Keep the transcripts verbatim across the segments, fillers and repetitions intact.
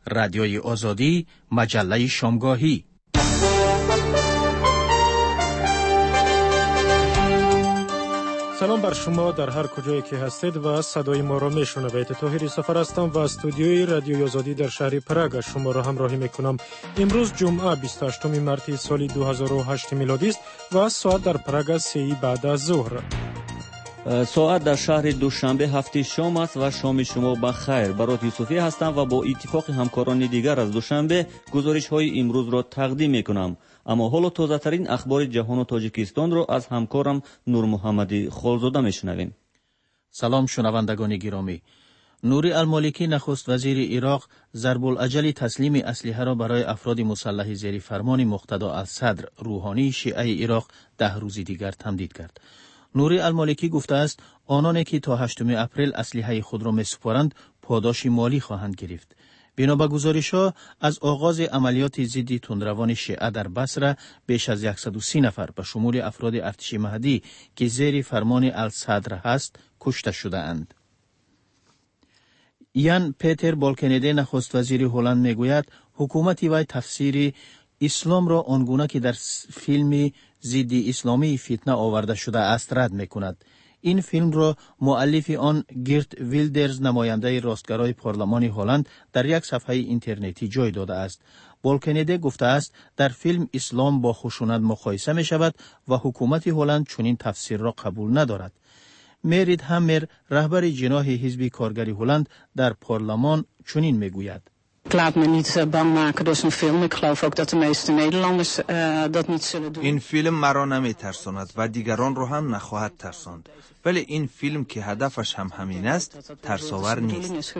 رادیوی آزادی، مجله شامگاهی. سلام بر شما در هر کجایی که هستید و صدای ما را میشنوید. طاهر سفر هستم و استودیوی رادیوی آزادی در شهر پراگ شما را همراهی میکنم. امروز جمعه بیست و هشتم مارس سال دو هزار و هشت میلادی است و ساعت در پراگ سه بعد از ظهر. ساعت در شهر دوشنبه هفته شام است و شام شما بخیر. برات یوسفی هستم و با اتفاق همکاران دیگر از دوشنبه گزارش های امروز را تقدیم میکنم. اما حالا تازه ترین اخبار جهان و تاجیکستان را از همکارم نور محمدی خالزاده میشنویم. سلام شنوندگان گرامی. نوری المالکی نخست وزیر عراق ضرب الاجل تسلیم اسلحه را برای افراد مسلح زیر فرمان مقتدا الصدر روحانی شیعه عراق ده روز دیگر تمدید کرد. نوری المالکی گفته است آنانی که تا هشتم اپریل اسلحه خود را می‌سپارند پاداش مالی خواهند گرفت. بنا به گزارش‌ها از آغاز عملیات ضد تندروان شیعه در بصره بیش از صد و سی نفر به شمول افراد ارتش مهدی که زیر فرمان الصدر هست کشته شده‌اند. یان پیتر بالکنیده نخست وزیر هلند میگوید حکومت وی تفسیر اسلام را آنگونه که در فیلم ضد اسلامی فتنه آورده شده است رد میکند. این فیلم را مؤلف آن گرت ویلدرز نماینده راستگرای پارلمان هلند در یک صفحه اینترنتی جای داده است. بالکنیده گفته است در فیلم اسلام با خشونت مقایسه می شود و حکومت هلند چنین تفسیر را قبول ندارد. میرید همر رهبر جناح حزب کارگری هلند در پارلمان چنین میگوید: Ik laat me niet uh, bang maken door zo'n film. Ik geloof ook dat de meeste Nederlanders uh, dat niet zullen doen. این فیلم مرا نمیترساند و دیگران رو هم نخواهد ترساند. ولی این فیلم که هدفش هم همین است ترساور نیست.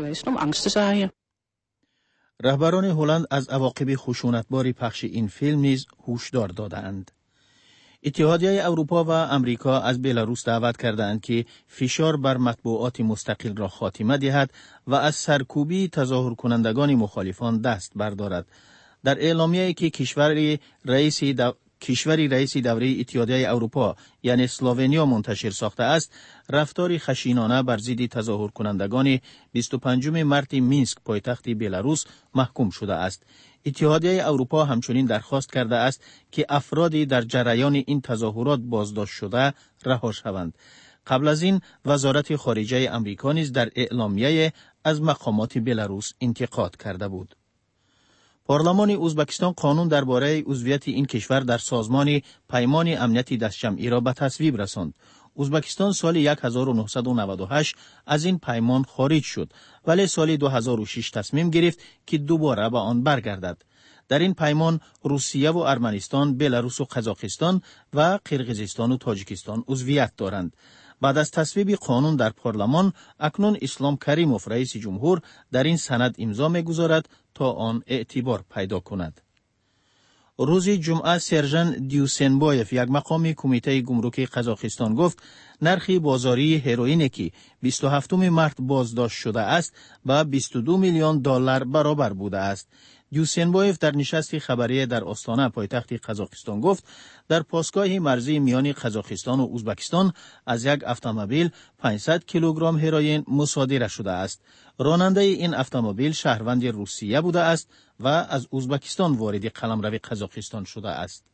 رهبران هلند از عواقب خشونتبار پخش این فیلم نیز هشدار دادند. اتحادیه اروپا و امریکا از بلاروس دعوت کردند که فشار بر مطبوعات مستقل را خاتمه دهد و از سرکوبی تظاهر کنندگان مخالفان دست بردارد. در اعلامیه‌ای که کشور رئیس دو... کشوری رئیس دوره اتحادیه اروپا یعنی اسلوونیا منتشر ساخته است، رفتار خشنانه بر ضد تظاهر کنندگان بیست و پنجم مارس مینسک پایتخت بلاروس محکوم شده است. اتحادیه اروپا همچنین درخواست کرده است که افرادی در جریان این تظاهرات بازداشت شده رها شوند. قبل از این وزارت خارجه امریکا نیز در اعلامیه از مقامات بلاروس انتقاد کرده بود. پارلمان ازبکستان قانون درباره عضویت این کشور در سازمان پیمان امنیت دستجمعی را به تصویب رساند. ازبکستان سال هزار و نهصد و نود و هشت از این پیمان خارج شد، ولی سال دو هزار و شش تصمیم گرفت که دوباره به آن برگردد. در این پیمان روسیه و ارمنستان، بلاروس و قزاقستان و قرقیزستان و تاجیکستان عضویت دارند. بعد از تصویب قانون در پارلمان، اکنون اسلام کریموف رئیس جمهور در این سند امضا می‌گذارد تا آن اعتبار پیدا کند. روز جمعه سرژان دیوسنبایف یک مقام کمیته گمرک قزاقستان گفت نرخ بازاری هروئین که بیست و هفتم مارس بازداشت شده است با بیست و دو میلیون دلار برابر بوده است. دیوسنبایف در نشست خبری در آستانه پایتخت قزاقستان گفت در پاسگاه مرزی میان قزاقستان و ازبکستان از یک اتومبیل پانصد کیلوگرم هروئین مصادره شده است. راننده این اتومبیل شهروند روسیه بوده است و از ازبکستان وارد قلمرو قزاقستان شده است.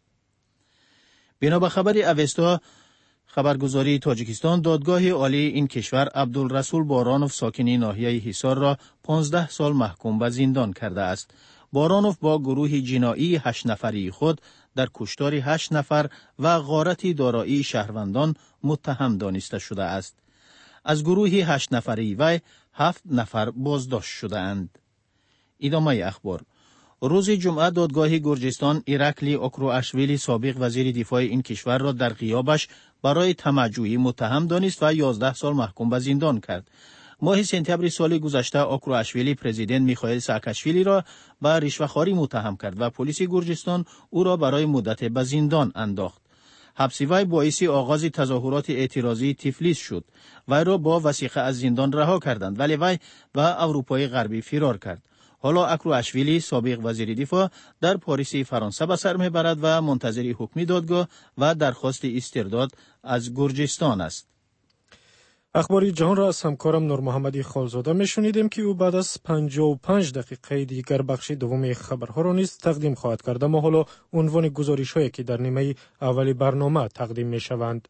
بنا به خبر اوستا خبرگزاری تاجیکستان، دادگاه عالی این کشور عبدالرسول بارانوف ساکن ناحیه حصار را پانزده سال محکوم به زندان کرده است. بارانوف با گروه جنایی هشت نفری خود در کشتار هشت نفر و غارت دارایی شهروندان متهم دانسته شده است. از گروه هشت نفری وی هفت نفر بازداشت شده اند. ادامه اخبار. روز جمعه دادگاه گرجستان ایرکلی اوکرواشویلی سابق وزیر دفاع این کشور را در غیابش برای طمع‌جویی متهم دانست و یازده سال محکوم به زندان کرد. ماه سپتامبر سال گذشته اوکرواشویلی پرزیدنت میخائیل ساکاشویلی را به رشوه‌خواری متهم کرد و پلیس گرجستان او را برای مدت به زندان انداخت. حبس وی باعث آغاز تظاهرات اعتراضی تفلیس شد. وی را با وثیقه از زندان رها کردند، ولی وی به اروپای غربی فرار کرد. حالا اوکرواشویلی سابق وزیر دفاع در پاریس فرانسه به سر میبرد و منتظر حکم دادگاه و درخواست استرداد از گرجستان است. اخباری جهان را از همکارم نور محمدی خالزاده میشنیدیم که او بعد از پنجاه و پنج دقیقه دیگر بخش دوم خبرها را نیز تقدیم خواهد کرد. اما حالا عنوان گزارش‌هایی که در نیمه اولی برنامه تقدیم میشوند.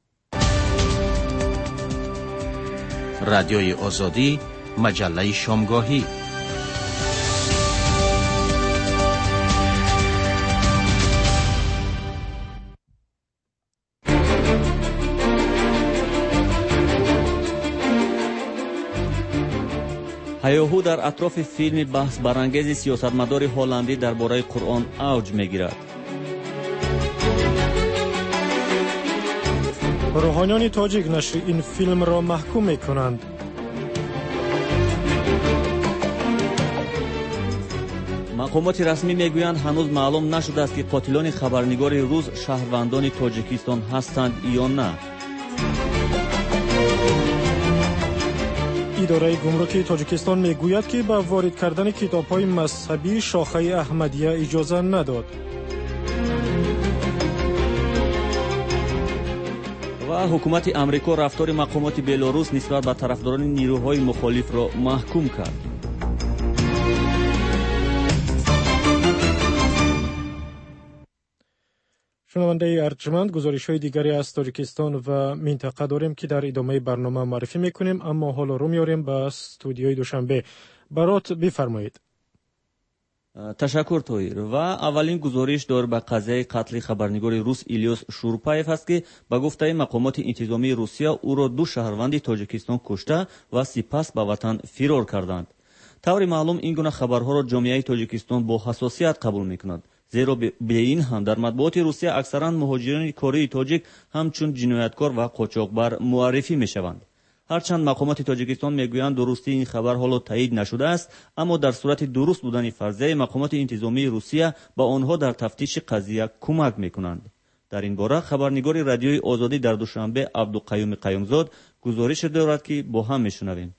رادیوی آزادی، مجله شامگاهی. هیاهو در اطراف فیلم بحث برانگیز سیاستمدار هلندی درباره قرآن اوج میگیرد. روحانیان تاجیک نشر این فیلم را محکوم میکنند. مقامات رسمی میگویند هنوز معلوم نشده است که قاتلان خبرنگار روز شهروندان تاجیکستان هستند یا نه. اداره گمرکی تاجیکستان میگوید که به وارد کردن کتاب‌های مذهبی شاخه احمدیه اجازه نداد. و حکومت امریکا رفتار مقامات بلاروس نسبت به طرفداران نیروهای مخالف را محکوم کرد. شنونده ارجمند، گزارش‌های دیگری از تاجیکستان و منطقه داریم که در ادامه برنامه معرفی میکنیم، اما حالا رو میاریم به استودیوی دوشنبه. برات بفرمایید. تشکر تویر. و اولین گزارش دار به قضیه قتل خبرنگار روس ایلیاس شورپایف است که به گفته مقامات انتظامی روسیه او را دو شهروند تاجیکستان کشته و سپس به وطن فرار کردند. طور معلوم این گونه خبرها را جامعه تاجیکستان با حساسیت قبول میکند، زیرا به این هم در مطبوعات روسیه اکثرا مهاجران کره تاجیک همچون جنایتکار و قاچاقبر معرفی میشوند. هرچند مقامات تاجیکستان میگویند درستی این خبر حالا تایید نشده است، اما در صورت درست بودن فرضیه مقامات انتظامی روسیه با آنها در تفتیش قضیه کمک میکنند. در این باره خبرنگار رادیوی آزادی در دوشنبه عبدالقیوم قیومزاد گزارش دارد که با هم میشنویم.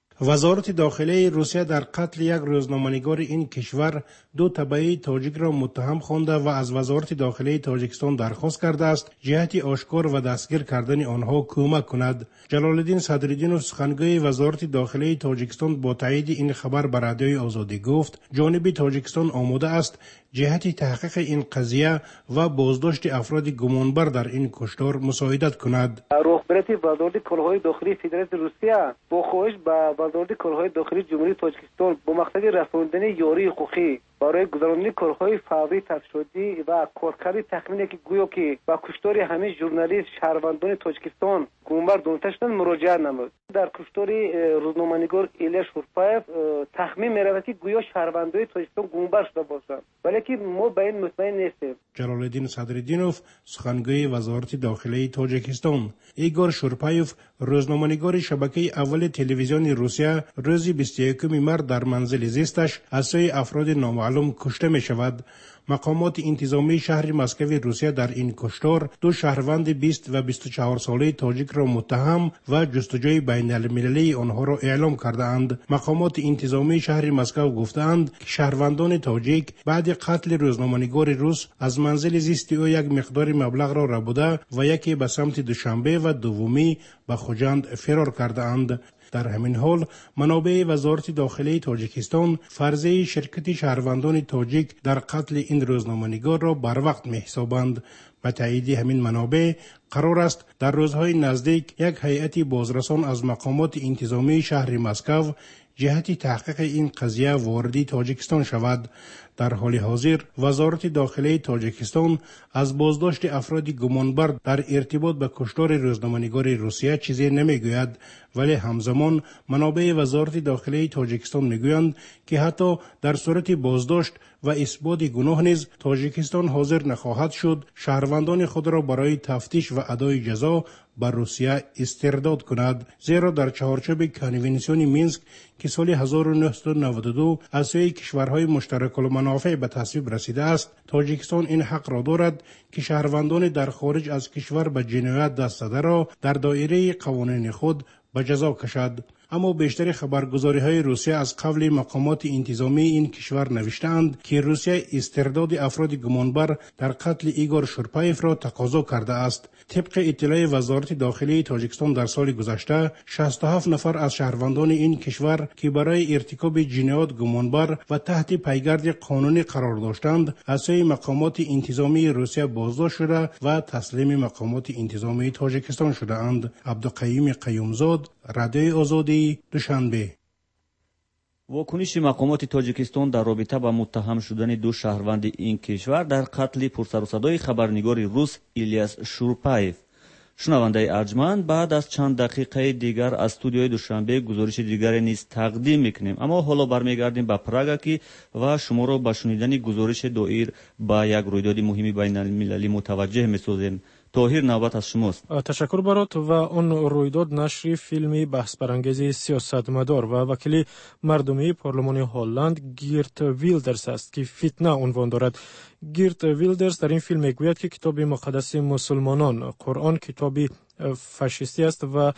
وزارت داخله روسیه در قتل یک روزنامه‌نگار این کشور دو تبعی تاجیک را متهم خوانده و از وزارت داخله تاجیکستان درخواست کرده است جهت آشکار و دستگیر کردن آنها کمک کند. جلال الدین صدرالدینوف سخنگوی وزارت داخله تاجیکستان با تایید این خبر به رادیوی آزادی گفت جانب تاجیکستان آماده است جهت تحقیق این قضیه و بازداشت افراد گمانبر در این کشتار مساعدت کند. رهبری وزارت کلهای داخلی فدراسیون روسیه با خواهش به وزارت کلهای داخلی جمهوری تاجیکستان با مقصد رساندن یاری حقوقی برای گذراندن کارهای فوری تفشدی و کارکرد تخمینی که گویا که با کشتار همه ژورنالیست شهروندان تاجیکستان گمانبر دانسته شدند مراجعه نمود. در کشتار روزنامه‌نگار ایلیاس شورپایف تخمین می‌رود که گویا شهروندان تاجیکستان گمانبر شده باشند، ولی که ما به این مطمئن نیستیم. جلال الدین صدرالدینوف سخنگوی وزارت داخلی تاجیکستان. ایگور شورپایف روزنامه‌نگار شبکه اول تلویزیون روسیه روز بیست و یکم مارس در منزل زیستش از سوی افراد نامعلوم کشته می شود. مقامات انتظامی شهر مسکو روسیه در این کشتار دو شهروند بیست و بیست و چهار ساله تاجیک را متهم و جستجوی بین المللی آنها را اعلام کرده اند. مقامات انتظامی شهر مسکو گفتند که شهروندان تاجیک بعد قتل روزنامه‌نگار روس از منزل زیست او یک مقدار مبلغ را ربوده و یکی به سمت دوشنبه و دومی به خوجند فرار کرده اند. در همین حال منابع وزارت داخلی تاجیکستان فرضیه شرکت شهروندان تاجیک در قتل این روزنامه‌نگار را بر وقت می‌حسابند. به تایید همین منابع قرار است در روزهای نزدیک یک هیئت بازرسان از مقامات انتظامی شهر مسکو جهت تحقیق این قضیه وارد تاجیکستان شود. در حال حاضر وزارت داخلی تاجیکستان از بازداشت افراد گمانبر در ارتباط به کشتار روزنامه‌نگار روسیه چیزی نمیگوید، ولی همزمان منابع وزارت داخلی تاجیکستان میگویند که حتی در صورت بازداشت و اثبات گناه نیز تاجیکستان حاضر نخواهد شد شهروندان خود را برای تفتیش و ادای جزا بر روسیه استرداد کند، زیرا در چهارچوب کنوانسیون مینسک که سال هزار و نهصد و نود و دو از سوی کشورهای مشترک المنافع به تصویب رسیده است، تاجیکستان این حق را دارد که شهروندان در خارج از کشور به جنایت دست زده را در دایره قوانین خود به جزا کشد. اما بیشتر خبرگزاری های روسیه از قبل مقامات انتظامی این کشور نوشتند که روسیه استرداد افراد گمانبر در قتل ایگور شورپایف را تقاضا کرده است. طبق اطلاع وزارت داخلی تاجیکستان در سال گذشته شصت و هفت نفر از شهروندان این کشور که برای ارتکاب جنایات گمانبر و تحت پیگرد قانونی قرار داشتند از سوی مقامات انتظامی روسیه بازداشت شده و تسلیم مقامات انتظامی تاجیکستان شده اند. عبدالقیوم قیومزاد، رادیوی آزادی، دوشنبه. واکنش مقامات تاجیکستان در رابطه با متهم شدن دو شهروند این کشور در قتل پرسر و صدای خبرنگار روس ایلیاس شورپایف. شنونده ارجمند، بعد از چند دقیقه دیگر از استودیوی دوشنبه گزارش دیگری نیز تقدیم میکنیم، اما حالا برمیگردیم به پراگ که و شما را به شنیدن گزارش دایر به یک رویداد مهم بین المللی متوجه میسازیم. طاهر، نوبت از شماست. تشکر برات. و آن رویداد نشر فیلمی بحث برانگیز سیاستمدار و وکیل مردمی پارلمان هلند گیرت ویلدرز است که فتنه عنوان دارد. گیرت ویلدرز در این فیلم میگوید که کتاب مقدس مسلمانان قرآن کتابی فاشیستی است و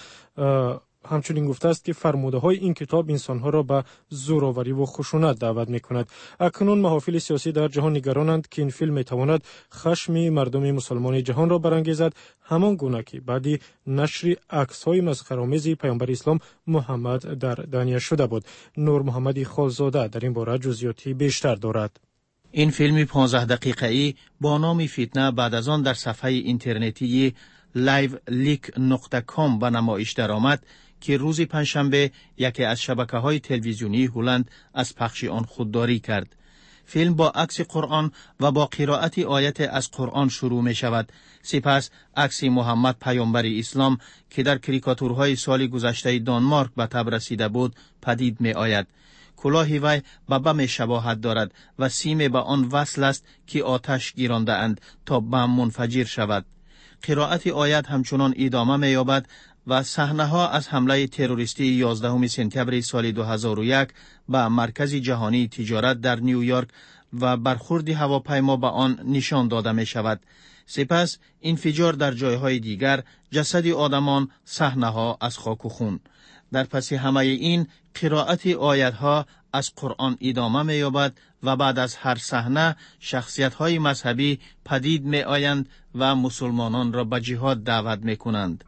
همچنین گفته است که فرموده های این کتاب انسانها را به زورآوری و خشونت دعوت می کند. اکنون محافل سیاسی در جهان نگرانند که این فیلم می تواند خشم مردم مسلمان جهان را برانگیزد، همان گونه که بعدی نشر عکس های مسخره‌آمیز پیامبر اسلام محمد در دنیا شده بود. نور محمدی خالزاده در این باره جزئیاتی بیشتر دارد. این فیلم پانزده دقیقه‌ای با نام فتنه بعد از آن در صفحه اینترنتی لایو لیک نقطه کام به نمایش درآمد که روز پنجشنبه یکی از شبکه‌های تلویزیونی هلند از پخش آن خودداری کرد. فیلم با عکس قرآن و با قرائت آیت از قرآن شروع می شود. سپس عکس محمد پیامبر اسلام که در کریکاتورهای سال گذشته دانمارک به تب رسیده بود پدید می آید. کلاه وی به بم شباهت دارد و سیم به آن وصل است که آتش گیرانده اند تا بم منفجر شود. قرائت آیت همچنان ادامه می یابد و صحنه ها از حمله تروریستی یازدهم سپتامبر سال دو هزار و یک به مرکز جهانی تجارت در نیویورک و برخورد هواپیما به آن نشان داده می شود. سپس انفجار در جایهای دیگر، جسد آدمان، صحنه ها از خاک و خون. در پس همه این قرائت آیت ها از قرآن ادامه می یابد و بعد از هر صحنه شخصیت های مذهبی پدید می آیند و مسلمانان را به جهاد دعوت می کنند.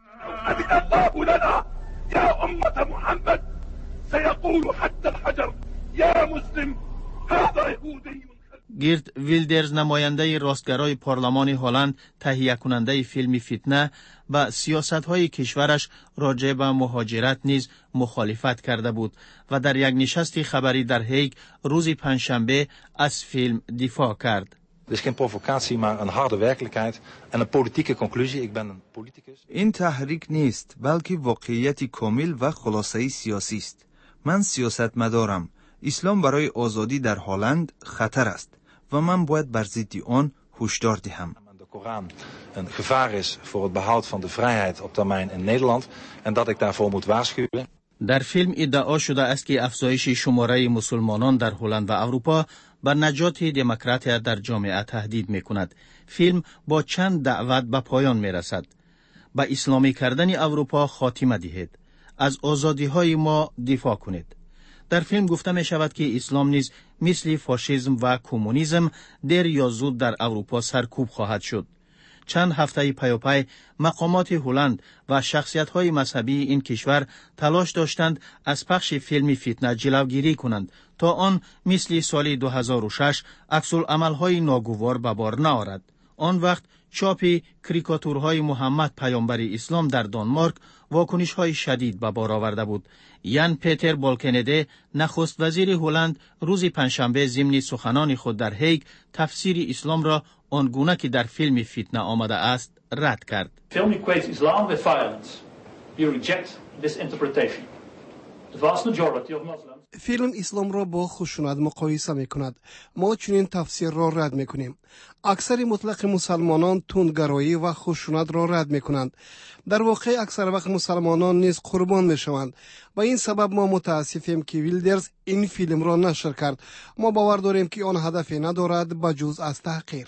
گیرت ویلدرز، نماینده راستگرای پارلمان هلند، تهیه کننده فیلم فتنه، با سیاست‌های کشورش راجع به مهاجرت نیز مخالفت کرده بود و در یک نشست خبری در هیگ روز پنجشنبه از فیلم دفاع کرد. Het is geen provocatie, maar een harde werkelijkheid en een politieke conclusie. Ik ben een politicus. این تحریک نیست، بلکه واقعیت کامل و خلاصه سیاسی است. من سیاستمدارم. اسلام برای آزادی در هلند خطر است و من باید بر ضد آن هشدار دهم. De Koran een gevaar is voor het behoud van de vrijheid op termijn in Nederland en dat ik daarvoor moet waarschuwen. در فیلم ادعا شده است که افزایش شماره مسلمانان در هلند و اروپا بر نجات دموکراتیت در جامعه تهدید می کند. فیلم با چند دعوت به پایان می رسد. با اسلامی کردن اروپا خاتمه دهید. از آزادی های ما دفاع کنید. در فیلم گفته می شود که اسلام نیز مثل فاشیسم و کمونیسم دیر یا زود در اروپا سرکوب خواهد شد. چند هفته پیاپی مقامات هلند و شخصیت‌های مذهبی این کشور تلاش داشتند از پخش فیلم فتنه جلوگیری کنند تا آن مثل سال دو هزار و شش عکس‌العمل‌های ناگوار به بار نآورد. آن وقت چاپ کریکاتورهای محمد پیامبر اسلام در دانمارک واکنش‌های شدید به بار آورده بود. یان پیتر بالکنده، نخست وزیر هلند، روز پنجشنبه ضمن سخنان خود در هیگ تفسیر اسلام را آنگونه که در فیلم فتنه آمده است رد کرد. Film equates Islam with violence. We reject this interpretation. The vast majority of Muslims فیلم اسلام را با خشونت مقایسه می کند. ما چنین تفسیر را رد می کنیم. اکثر مطلق مسلمانان تندگرایی و خشونت را رد می کنند. در واقع اکثر وقت مسلمانان نیز قربان می شوند. و این سبب ما متاسفیم که ویلدرز این فیلم را نشر کرد. ما باور داریم که آن هدفی ندارد بجز از تحقیر.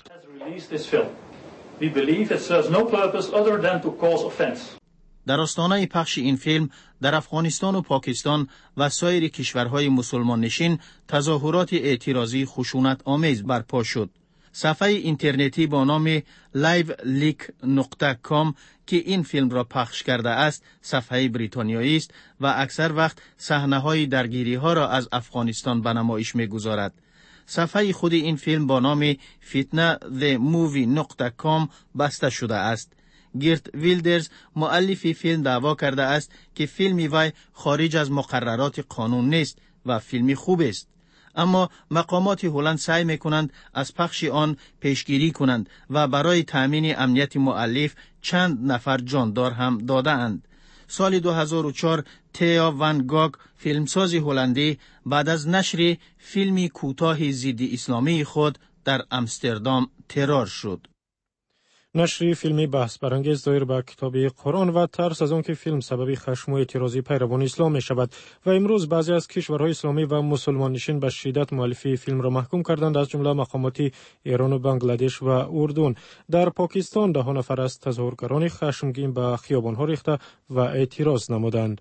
در آستانه پخش این فیلم در افغانستان و پاکستان و سایر کشورهای مسلمان نشین تظاهرات اعتراضی خشونت آمیز برپا شد. صفحه اینترنتی با نام لایو لیک نقطه کام که این فیلم را پخش کرده است، صفحه بریتانیایی است و اکثر وقت صحنه‌های درگیری‌ها را از افغانستان به نمایش می‌گذارد. صفحه خود این فیلم با نام فتنه the movie نقطه کام بسته شده است. گیرت ویلدرز مؤلف فیلم دعوا کرده است که فیلم وی خارج از مقررات قانون نیست و فیلمی خوب است. اما مقامات هلند سعی میکنند از پخش آن پیشگیری کنند و برای تأمین امنیت مؤلف چند نفر جاندار هم داده اند. سال دو هزار و چهار تیا وان گاگ فیلمساز هلندی بعد از نشر فیلمی کوتاه ضد اسلامی خود در امستردام ترور شد. نشر فیلمی بحث برانگیز دایر به کتاب قرآن و ترس از آن که فیلم سبب خشم و اعتراضی پیروان اسلام می شود و امروز بعضی از کشورهای اسلامی و مسلمان نشین به شدت مؤلفی فیلم را محکوم کردند، از جمله مقامات ایران و بنگلادش و اردن. در پاکستان ده نفر از تظاهرگران خشمگین به خیابان‌ها ریخته و اعتراض نمودند.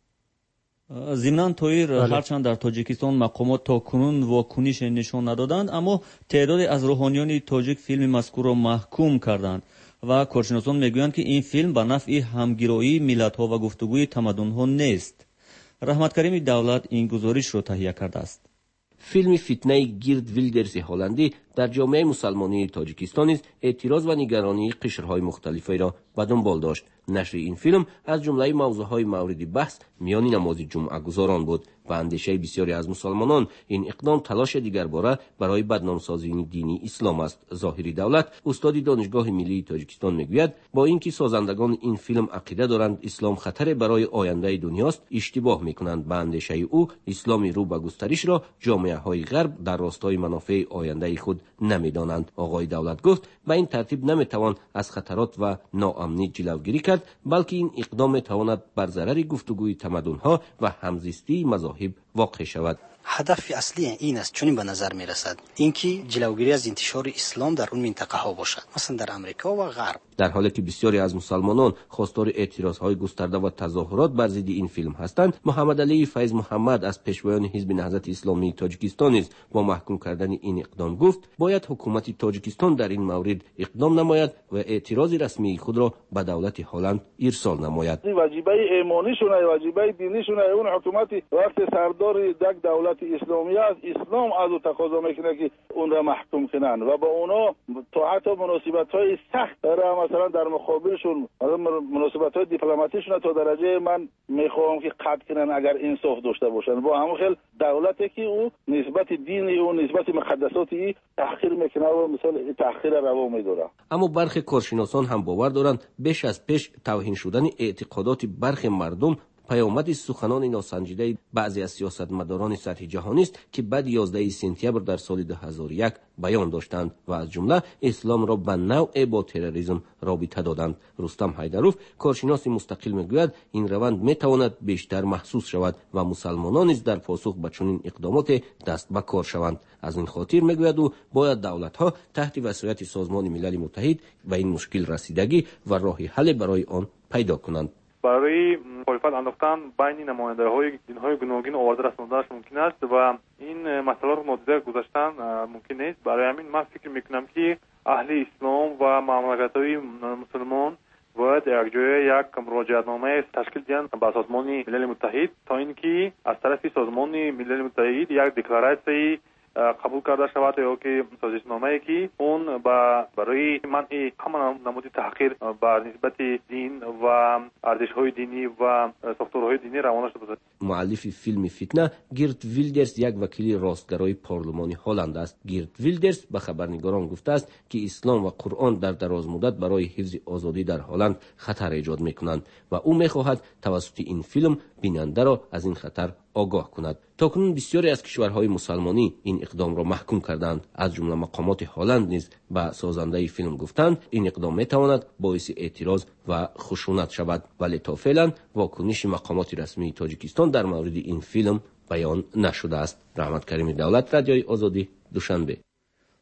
ضمناً تویر هرچند در تاجیکستان مقامات تا کنون واکنش نشان ندادند، اما تعدادی از روحانیان تاجیک فیلم مذکور را محکوم کردند و کارشناسان میگویند که این فیلم به نفع همگرایی ملت‌ها و گفتگوی تمدن‌ها نیست. رحمت کریم دولت این گزارش را تهیه کرده است. فیلم فتنه گیرت ویلدرز هلندی در جامعه مسلمانی تاجیکستان نیز اعتراض و نگرانی قشرهای مختلفی را به دنبال داشت. نشر این فیلم از جمله موضوعهای مورد بحث میان نماز جمعه گذاران بود و اندیشه بسیاری از مسلمانان این اقدام تلاش دیگرباره برای بدنامسازی دینی اسلام است. ظاهری دولت استاد دانشگاه ملی تاجیکستان میگوید با اینکه سازندگان این فیلم عقیده دارند اسلام خطر برای آینده دنیاست، اشتباه میکنند. به اندیشه او اسلام رو به گسترش را جامعه های غرب در راستای منافع آینده خود نمیدانند. آقای دولت گفت به این ترتیب نمیتوان از خطرات و ناامنی جلوگیری کرد، بلکه این اقدام میتواند بر ضرر گفتگوی تمدن‌ها و همزیستی مذاهب واقع شود. هدف اصلی این است، چون به نظر می رسد اینکه جلوگیری از انتشار اسلام در اون منطقه ها باشد، مثلا در امریکا و غرب. در حالی که بسیاری از مسلمانان خواستار اعتراض های گسترده و تظاهرات بر ضد این فیلم هستند، محمد علی فیض محمد از پیشوایان حزب نهضت اسلامی تاجیکستان نیز با محکوم کردن این اقدام گفت باید حکومت تاجیکستان در این مورد اقدام نماید و اعتراض رسمی خود را به دولت هلند ارسال نماید. واجبه ایمانی شونه، واجبه دینی شونه، اون حکومت وقتی سردار یک دولت اسلامی است، اسلام از او تقاضا میکنه که اون را محکوم کنن و با اونا تا حتی مناسبت‌های سخت را مثلا در مقابلشون مناسبت‌های دیپلماتیشون تا درجه من میخوام که قطع کنن اگر انصاف داشته باشن. با همون خیل دولتی که او نسبت دینی و نسبت مقدساتی تحقیر میکنه و مثلا تحقیر روا میداره. اما برخی کارشناسان هم باور دارند بیش از پیش توهین شدن اعتقادات برخی مردم پیامد سخنان ناسنجیده بعضی از سیاستمداران سطح جهانی است که بعد یازده سپتامبر در سال دو هزار و یک بیان داشتند و از جمله اسلام را به نوع با تروریسم رابطه دادند. رستم حیدروف کارشناس مستقل میگوید این روند میتواند بیشتر محسوس شود و مسلمانان نیز در پاسخ به چنین اقدامات دست به کار شوند. از این خاطر میگوید او باید دولت‌ها تحت وصایت سازمان ملل متحد و این مشکل رسیدگی و راه حل برای آن پیدا کنند. برای مخالفت انداختن بین نماینده‌های دین‌های گوناگون آوازه رساندنش ممکن است و این مسئله را نادیده گذاشتن ممکن نیست. برای همین من فکر میکنم که اهل اسلام و مملکت‌های مسلمان باید یک جای یک مراجعه‌نامه تشکیل دهند به سازمان ملل متحد تا اینکه از طرف سازمان ملل متحد یک دکلراسیون قبول کرده شود یا که سازشنامه‌ای که اون با برای منع همه نمود تحقیر بر نسبت دین و ارزش‌های دینی و ساختارهای دینی روانه شده باشد. مؤلف فیلم فتنه گیرت ویلدرز یک وکیل راستگرای پارلمانی هلند است. گیرت ویلدرز به خبرنگاران گفته است که اسلام و قرآن در دراز مدت برای حفظ آزادی در هلند خطر ایجاد می‌کنند و او می‌خواهد توسط این فیلم بیننده را از این خطر آگاه کند. تاکنون بسیاری از کشورهای مسلمانی این اقدام را محکوم کردند. از جمله مقامات هلند نیز به سازنده فیلم گفتند این اقدام میتواند باعث اعتراض و خشونت شود، ولی تا فعلا واکنش مقامات رسمی تاجیکستان در مورد این فیلم بیان نشده است. رحمت کریم دولت، رادیوی آزادی، دوشنبه.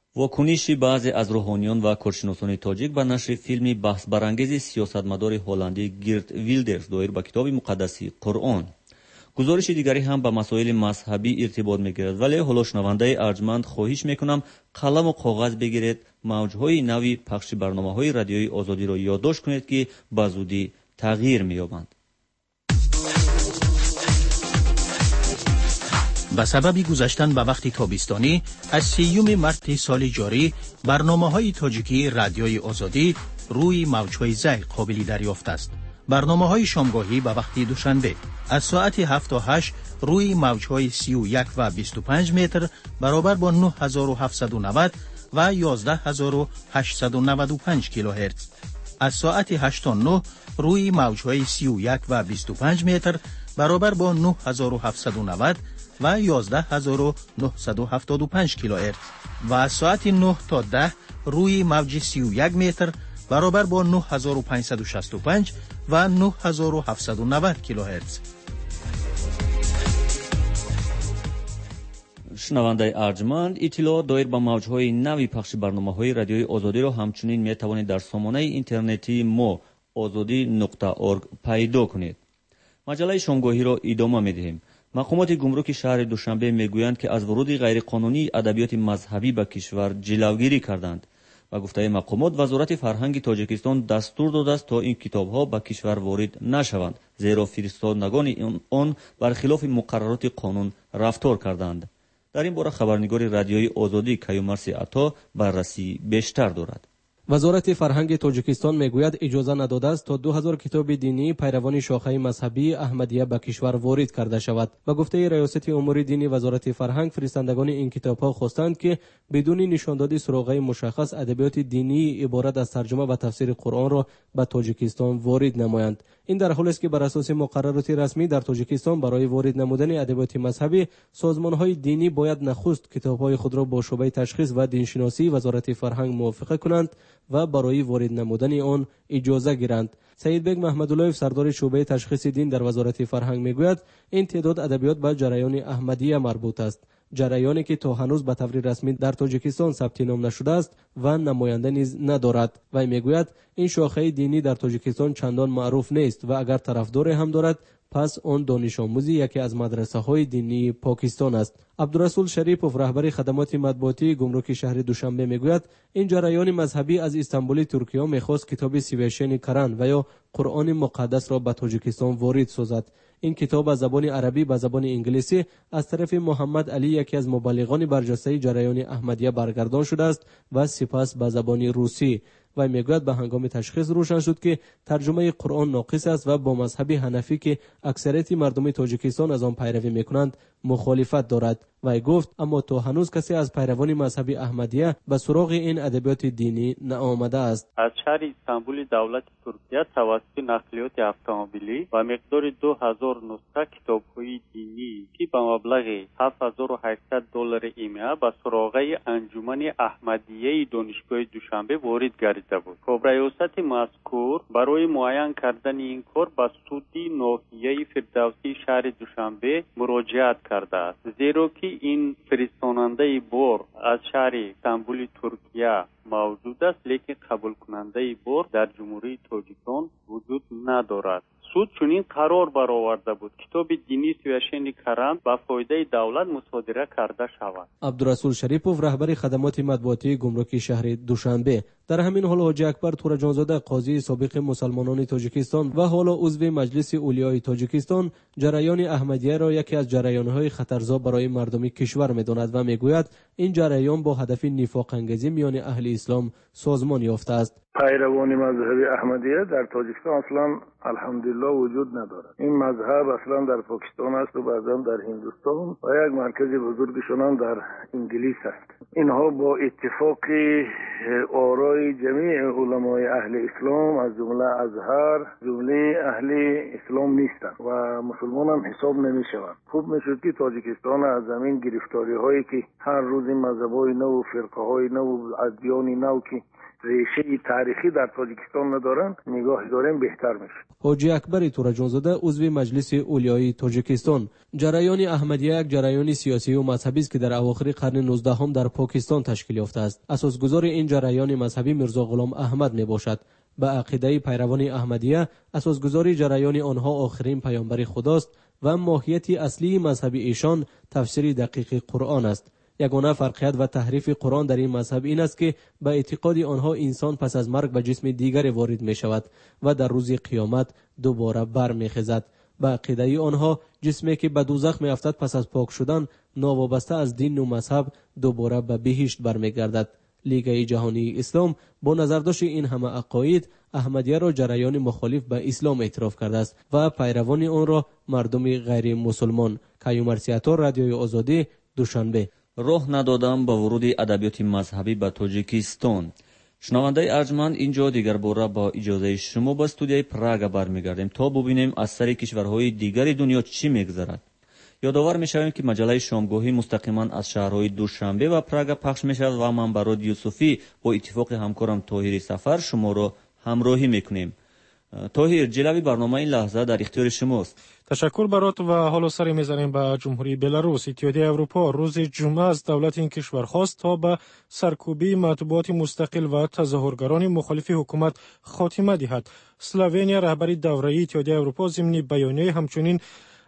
واکنش بعضی از روحانیان و کارشناسان تاجیک به نشر فیلمی بحث برانگیز سیاستمدار هلندی گیرت ویلدرز دایر به کتاب مقدس قرآن. گزارش دیگری هم به مسائل مذهبی ارتباط میگیرد، ولی حالا شنونده ارجمند خواهش میکنم قلم و کاغذ بگیرید، موجهای نوی پخش برنامه‌های رادیوی آزادی را یادداشت کنید که به زودی تغییر می‌یابند. به سبب گذشتن به وقت تابستانی از سیوم مارس سال جاری برنامه‌های تاجیکی رادیوی آزادی روی موج‌های زیر قابل دریافت است. برنامه‌های شامگاهی به وقت دوشنبه از ساعت هفت تا هشت روی موج‌های سی و یک و بیست و پنج متر برابر با نه هزار و هفتصد و نود و یازده هزار و هشتصد و نود و پنج کیلوهرتز. از ساعت هشت تا نه روی موج‌های سی و یک و بیست و پنج متر برابر با نه هزار و هفتصد و نود و یازده هزار و نهصد و هفتاد و پنج کیلوهرتز و از ساعت نه تا ده روی موج سی و یک متر برابر با نه هزار و پانصد و شصت و پنج و نه هزار و هفتصد و نود کیلوهرتز. شنونده ارجمند، اطلاعات دایر به موجهای نوی پخش برنامه‌های رادیوی آزادی را همچنین می‌توانید در سامانه اینترنتی ما آزادی نقطه اورگ پیدا کنید. مجله شامگاهی را ادامه می‌دهیم. مقامات گمرک شهر دوشنبه میگویند که از ورود غیرقانونی ادبیات مذهبی به کشور جلوگیری کردند. و گفته مقامات وزارت فرهنگ تاجیکستان دستور داده است تا این کتاب‌ها به کشور وارد نشوند، زیرا فرستادگان آن برخلاف مقررات قانون رفتار کردند. در این باره خبرنگار رادیوی آزادی کیومرس عطا بررسی بیشتر دارد. وزارت فرهنگ تاجیکستان میگوید اجازه نداده است تا دو هزار کتاب دینی پیروان شاخه مذهبی احمدیه به کشور وارد کرده شود. و گفته ریاست امور دینی وزارت فرهنگ، فرستندگان این کتاب‌ها خواستند که بدون نشاندادی سراغه مشخص ادبیات دینی عبارت از ترجمه و تفسیر قرآن را به تاجیکستان وارد نمایند. این در حالی است که بر اساس مقررات رسمی در تاجیکستان برای وارد نمودن ادبیات مذهبی سازمان‌های دینی باید نخست کتاب‌های خود را با شعبه تشخیص و دینشناسی وزارت فرهنگ موافقه کنند و برای وارد نمودن آن اجازه گیرند. سید بیگ محمدالله سردار شعبه تشخیص دین در وزارت فرهنگ میگوید این تعداد ادبیات به جریان احمدیه مربوط است، جریانی که تا هنوز به طور رسمی در تاجیکستان ثبت نام نشده است و نماینده نیز ندارد. و میگوید این شاخه دینی در تاجیکستان چندان معروف نیست و اگر طرفدار هم دارد پس آن دانش آموزی یکی از مدرسه های دینی پاکستان است. عبدالرسول شریپوف رهبر خدمات مطبوعاتی گمرک شهر دوشنبه میگوید این جریان مذهبی از استانبول ترکیه میخواست کتاب سیویشن کران و یا قرآن مقدس را به تاجیکستان وارد سازد. این کتاب از زبان عربی به زبان انگلیسی از طرف محمد علی یکی از مبلغان برجسته جریان احمدیه برگردان شده است و سپس به زبان روسی. و میگوید به هنگام تشخیص روشن شد که ترجمه قرآن ناقص است و با مذهب حنفی که اکثریت مردم تاجیکستان از آن پیروی میکنند مخالفت دارد. و گفت اما تا هنوز کسی از پیروان مذهب احمدیه به سراغ این ادبیات دینی نآمده است. از شهر استانبول دولت ترکیه توسط نقلیات اتومبیلی و مقدار دو هزار نسخه کتاب‌های دینی که به مبلغ هفت هزار و هشتصد دلار ایمنه به سراغ انجمن احمدیه دانشگاه دوشنبه وارد گردیده بود. خب ریاست مذکور برای معین کردن این کار به سود ناحیه فردوسی شهر دوشنبه مراجعت کرده است، زیرا که این فرستاننده بار از شهر استانبول ترکیه موجود است، لیکن قبول کننده بار در جمهوری تاجیکستان وجود ندارد. سود چنین قرار برآورده بود کتاب دینی سیویشن کران با فایده دولت مصادره کرده شود. عبدالرسول شریپوف رهبر خدمات مطبوعاتی گمرک شهر دوشنبه. در همین حال حاجی اکبر تورجانزاده قاضی سابق مسلمانان تاجیکستان و حالا عضو مجلس اولیای تاجیکستان جریان احمدیه را یکی از جریان‌های خطرزا برای مردم کشور می‌داند و می‌گوید این جریان با هدف نفاق انگیزی میان اهل اسلام سازمان یافته است. پیروان مذهب احمدیه در تاجیکستان اصلا الحمدلله وجود ندارد. این مذهب اصلا در پاکستان است و بعضا در هندوستان و یک مرکز بزرگشون هم در انگلیس است. اینها با اتفاق آرای جمیع علمای اهل اسلام از جمله ازهر جمله اهل اسلام نیستند و مسلمان هم حساب نمی شوند. خوب میشد که تاجیکستان از زمین گرفتاری هایی که هر روز مذهب های نو و فرقه های نو و ادیان نو که ریشه تاریخی در تاجیکستان ندارن، نگاه داریم بهتر میشه. حاجی اکبر تورجانزاده عضو مجلس اولیای تاجیکستان: جریان احمدیه یک جریان سیاسی و مذهبی است که در اواخر قرن نوزدهم در پاکستان تشکیل یافته است. اساسگزار این جریان مذهبی میرزا غلام احمد میباشد. به عقیده پیروان احمدیه اساسگزار جریان آنها آخرین پیامبر خداست و ماهیت اصلی مذهب ایشان تفسیر دقیق قرآن است. یگانه فرقیت و تحریف قرآن در این مذهب این است که به اعتقاد آنها انسان پس از مرگ به جسم دیگری وارد می شود و در روز قیامت دوباره بر می خیزد. به عقیده آنها جسمی که به دوزخ می افتد پس از پاک شدن ناوابسته از دین و مذهب دوباره به بهشت برمی گردد. لیگ جهانی اسلام با نظرداشت این همه عقاید احمدیه را جریان مخالف به اسلام اعتراف کرده است و پیروان آن را مردم غیر مسلمان. کیومرث ستار، رادیوی آزادی، دوشنبه. راه ندادم با ورود ادبیات مذهبی به تاجیکستان. شنونده ارجمند، اینجا دیگر باره با اجازه شما با استودیوی پراگ برمیگردیم تا ببینیم از سر کشورهای دیگر دنیا چی میگذرد. یادآور میشویم که مجله شامگاهی مستقیما از شهرهای دوشنبه و پراگ پخش میشود و من براد یوسفی با اتفاق همکارم طاهر سفر شما را همراهی میکنیم. طاهر، جلوی برنامه این لحظه در اختیار شماست. تشکر برات و حالا سری میزنیم به جمهوری بلاروس. اتحادیه اروپا روز جمعه از دولت این کشور خواست تا به سرکوبی مطبوعات مستقل و تظاهرگران مخالف حکومت خاتمه دهد. اسلوونیا رهبری دوره‌ای اتحادیه اروپا ضمن بیانیه همچنین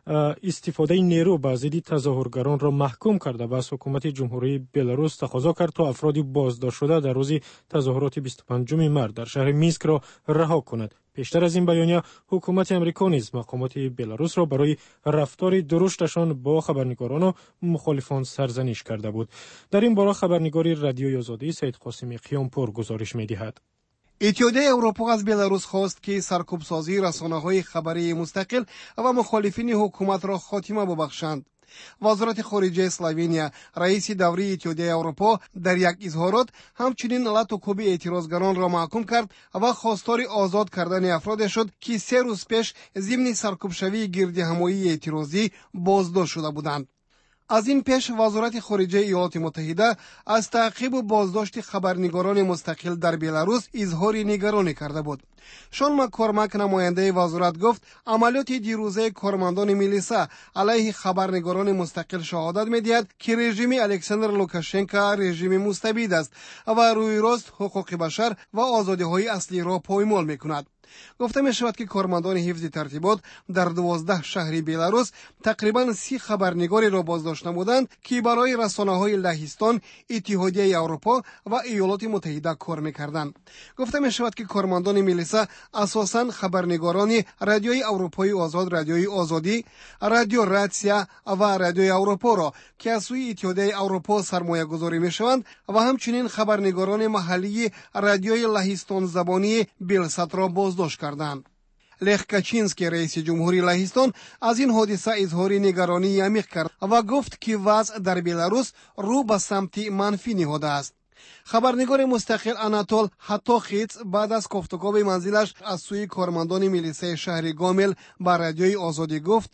استفاده نیرو به ضد تظاهرگران را محکوم کرده و از حکومت جمهوری بلاروس تقاضا کرد تا افراد بازداشت شده در روز تظاهرات بیست و پنجم مارس در شهر مینسک را رها کند. پیشتر از این بیانیه حکومت امریکا نیز مقامات بلاروس را برای رفتار درشتشان با خبرنگاران و مخالفان سرزنش کرده بود. در این باره خبرنگاری رادیوی آزادی سید قاسمی قیامپور گزارش می‌دهد. اتحادیه اروپا از بلاروس خواست که سرکوبسازی رسانه‌های خبری مستقل و مخالفین حکومت را خاتمه ببخشند. وزارت خارجه اسلوونیا رئیس دوری اتحادیه اروپا در یک اظهارات همچنین لطوکوب اعتراضگران را محکوم کرد و خواستار آزاد کردن افراد شد که سه روز پیش ضمن سرکوبشوی گردهمایی اعتراضی بازداشت شده بودند. از این پیش وزارت خارجه ایالات متحده از تعقیب و بازداشت خبرنگاران مستقل در بلاروس اظهار نگرانی کرده بود. شون مک‌کورمک نماینده وزارت گفت عملیات دیروزه کارمندان میلیسا علیه خبرنگاران مستقل شهادت می‌دهد که رژیم الکساندر لوکاشنکا رژیم مستبد است و روی راست حقوق بشر و آزادی‌های اصلی را پایمال می‌کند. گفته می شود که کارمندان حفظ ترتیبات در دوازده شهر بلاروس تقریباً سی خبرنگاری را بازداشت نمودند که برای رسانه‌های لهستان، اتحادیه اروپا و ایالات متحده کار می‌کردند. گفته می شود که کارمندان میلیسا اساساً خبرنگاران رادیوی اروپایی آزاد، رادیوی آزادی، رادیو راتسیا و رادیوی اروپا را که از سوی اتحادیه اروپا سرمایه گذاری می‌شوند و همچنین خبرنگاران محلی رادیوی لهستان زبانی بیلسات را بازداشت کردند. لخ کاچینسکی رئیس جمهوری لهستان از این حادثه اظهار نگرانی عمیق کرد و گفت که وضع در بلاروس رو به سمت منفی نهاده است. خبرنگار مستقل آناتول هاتوخیتس بعد از گفتگو به منزلش از سوی کارمندان میلیسای شهر گامل با رادیوی آزادی گفت: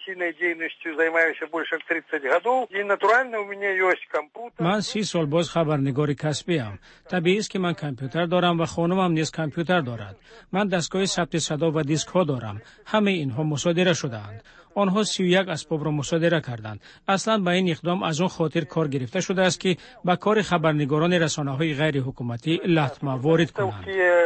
من سی سال باز خبرنگار کسبی ام. طبیعی است که من کامپیوتر دارم و خانمم نیز کامپیوتر دارد. من دستگاه ثبت صدا و دیسک ها دارم. همه اینها مصادره شده‌اند. آنها سی و یک اسباب را مصادره کردند. اصلا به این اقدام از آن خاطر کار گرفته شده است که به کار خبرنگاران رسانه‌های غیر حکومتی لطمه وارد کنند.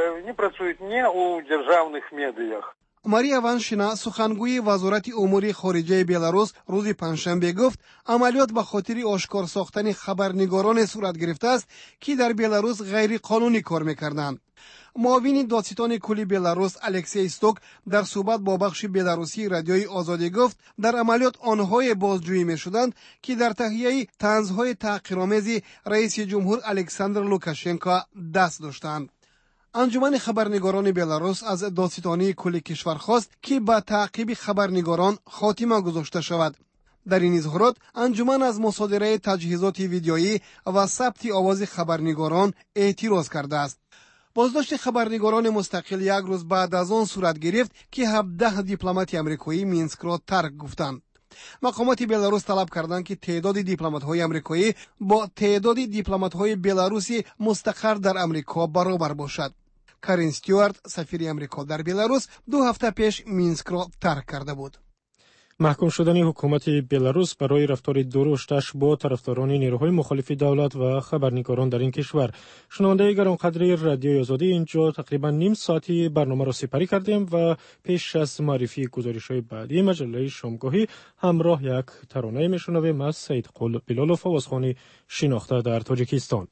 ماریا وانشینا سخنگوی وزارت امور خارجه بلاروس روز پنجشنبه گفت عملیات به خاطر آشکار ساختن خبرنگاران صورت گرفته است که در بلاروس غیر قانونی کار می‌کردند. معاون دادستان کلی بلاروس الکسی استوک در صحبت با بخش بلاروسی رادیوی آزادی گفت در عملیات آنهای بازجویی می‌شدند که در تهیه طنزهای تحقیرآمیز رئیس جمهور الکساندر لوکاشنکا دست داشتند. انجمن خبرنگاران بلاروس از دادستانی کلی کشور خواست که با تعقیب خبرنگاران خاتمه گذاشته شود. در این اظهارات انجمن از مصادره تجهیزات ویدیویی و ثبت آواز خبرنگاران اعتراض کرده است. بازداشت خبرنگاران مستقل یک روز بعد از آن صورت گرفت که هفده دیپلمات آمریکایی مینسک را ترک گفتند. مقامات بلاروس طلب کردند که تعداد دیپلمات‌های آمریکایی با تعداد دیپلمات‌های بلاروسی مستقر در آمریکا برابر باشد. کارین استیوارت سفیر آمریکا در بلاروس دو هفته پیش مینسک را ترک کرده بود. محکوم شدن حکومت بلاروس برای رفتار درشتش با طرفداران نیروهای مخالف دولت و خبرنگاران در این کشور. شنونده گرانقدر رادیوی آزادی، اینجا تقریبا نیم ساعتی برنامه را سپری کردیم و پیش از معرفی گزارش‌های بعدی مجله شامگاهی همراه یک ترانه میشنویم از سید قل بلالوف آوازخوانی شناخته در تاجیکستان.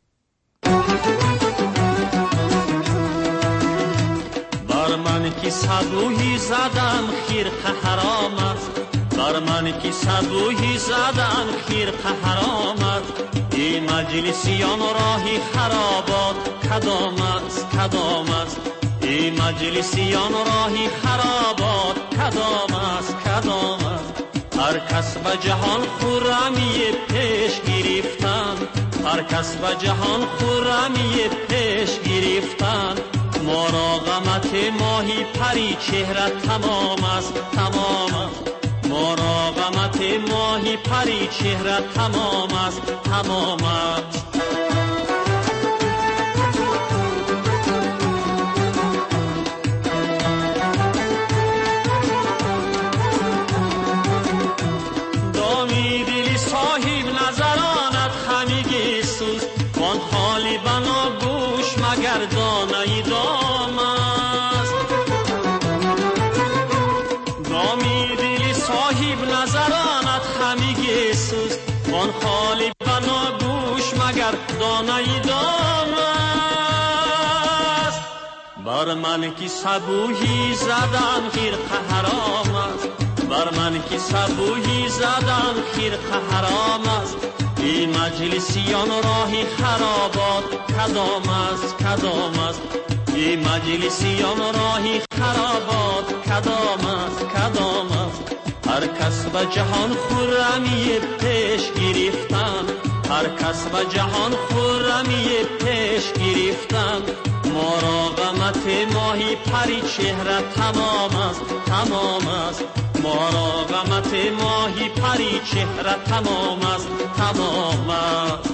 بر من کی صبوحی زدم خرقه حرام است، بر من کی صبوحی زدم خرقه حرام است. این مجلسیان راهی خرابات کدام است کدام است، این مجلسیان راهی خرابات کدام است کدام است. هر کس به جهان خرمی پیش گرفتن، هر کس به جهان خرمی پیش گرفتن. مراقمت ماهی پری چهره تمام است تمام است، مراقمت ماهی پری چهره تمام است تمام است. دامی دلی صاحب نظرانت خمیگی سوز، وان خالی بنا گوش مگر دانایی دام است. دامی دلی صاحب نظرانت خمیگی سوز، وان خالی بنا گوش مگر دانایی دام است. بر من کی صبوحی زدن خرقه حرام است، بر من کی صبوحی زدن خرقه حرام است. این مجلسیان راهی خرابات کدام است کدام است، این مجلسیان راهی خرابات کدام است کدام است. هر کس به جهان خرمی پیش گرفتن، هر کس به جهان خرمی پیش گرفتن. مراقمت ماهی پری چهره تمام است تمام است، مراقمت ماهی پری چهره تمام است تمام است.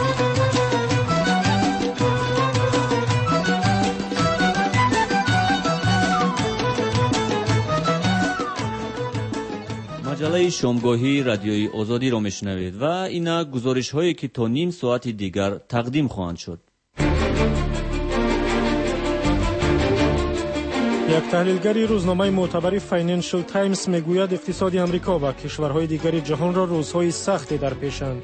مجله شامگاهی رادیوی آزادی را میشنوید و اینا گزارش هایی که تا نیم ساعت دیگر تقدیم خواهند شد. یک تحلیلگری روزنامه معتبر فاینانشل تایمز میگوید اقتصاد آمریکا و کشورهای دیگر جهان را روزهای سختی در پیشند.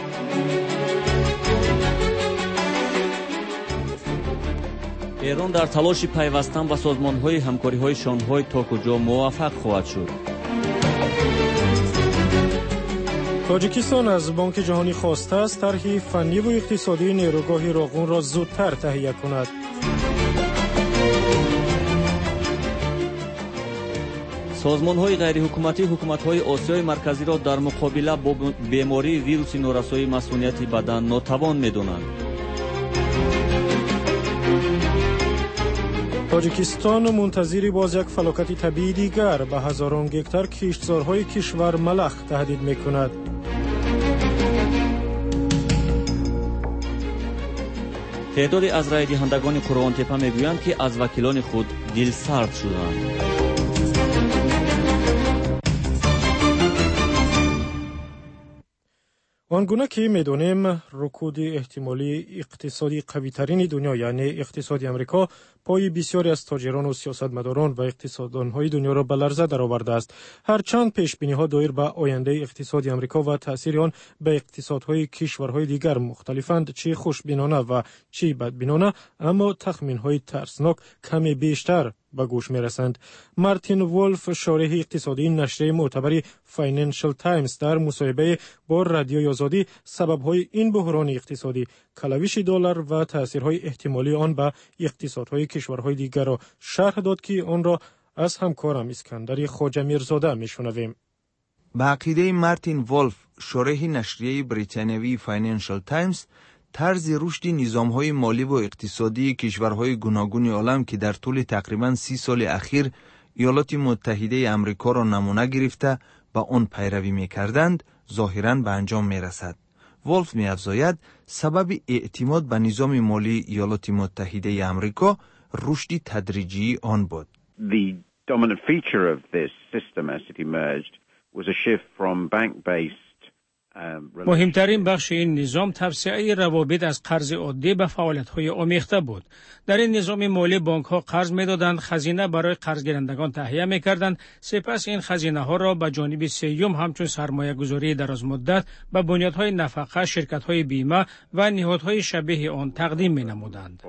ایران در تلاش پیوستن به سازمان‌های همکاری‌های شانگهای تا کجا موفق خواهد شد؟ تاجیکستان از بانک جهانی خواسته است طرح فنی و اقتصادی نیروگاه راغون را زودتر تهیه کند. سازمان‌های غیرحکومتی حکومت‌های آسیای مرکزی را در مقابله با بیماری ویروس نورسایی مسئولیت بدن ناتوان می‌دانند. تاجیکستان منتظر باز یک فلاکت طبیعی دیگر به هزاران گکتار کشتزارهای کشور ملخ تهدید می‌کند. تعدادی از رای دهندگان قرآن تپه میگویند که از وکیلان خود دلسرد شدند. آنگونه که می‌دانیم رکود احتمالی اقتصادی قوی‌ترین دنیا یعنی اقتصاد آمریکا پای بسیاری از تاجران و سیاستمداران و اقتصاددان‌های دنیا را به لرزه درآورده است. هرچند پیش‌بینی‌ها دایر به آینده اقتصاد آمریکا و تأثیر آن به اقتصادهای کشورهای دیگر مختلفند، چه خوشبینانه و چه بدبینانه، اما تخمین‌های ترسناک کمی بیشتر به گوش می‌رسند. مارتین وولف شارح اقتصادی نشریه معتبر فاینانشل تایمز در مصاحبه با رادیوی آزادی سبب‌های این بحران اقتصادی، کاهش دلار و تأثیرهای احتمالی آن به اقتصادهای کشورهای دیگر را شرح داد که آن را از همکارم اسکندر خواجه میرزاده میشنویم. به عقیده مارتین وولف شارح نشریه بریتانیایی فاینانشل تایمز، طرز رشد نظام‌های مالی و اقتصادی کشورهای گوناگون عالم که در طول تقریباً سی سال اخیر ایالات متحده آمریکا را نمونه گرفته به آن پیروی می کردند ظاهراً به انجام می رسد. ولف می افزاید سبب اعتماد به نظام مالی ایالات متحده آمریکا رشد تدریجی آن بود. The dominant feature of this system as it emerged was a shift from bank-based مهمترین بخش این نظام توسعه روابط از قرض عادی به فعالیت‌های آمیخته بود. در این نظام مالی بانک‌ها قرض می‌دادند، خزینه برای قرضگیرندگان تهیه می‌کردند، سپس این خزینه‌ها را به جانب سوم همچون سرمایه‌گذاری درازمدت به بنیادهای نفقه، شرکت‌های بیمه و نهادهای شبیه آن تقدیم می‌نمودند.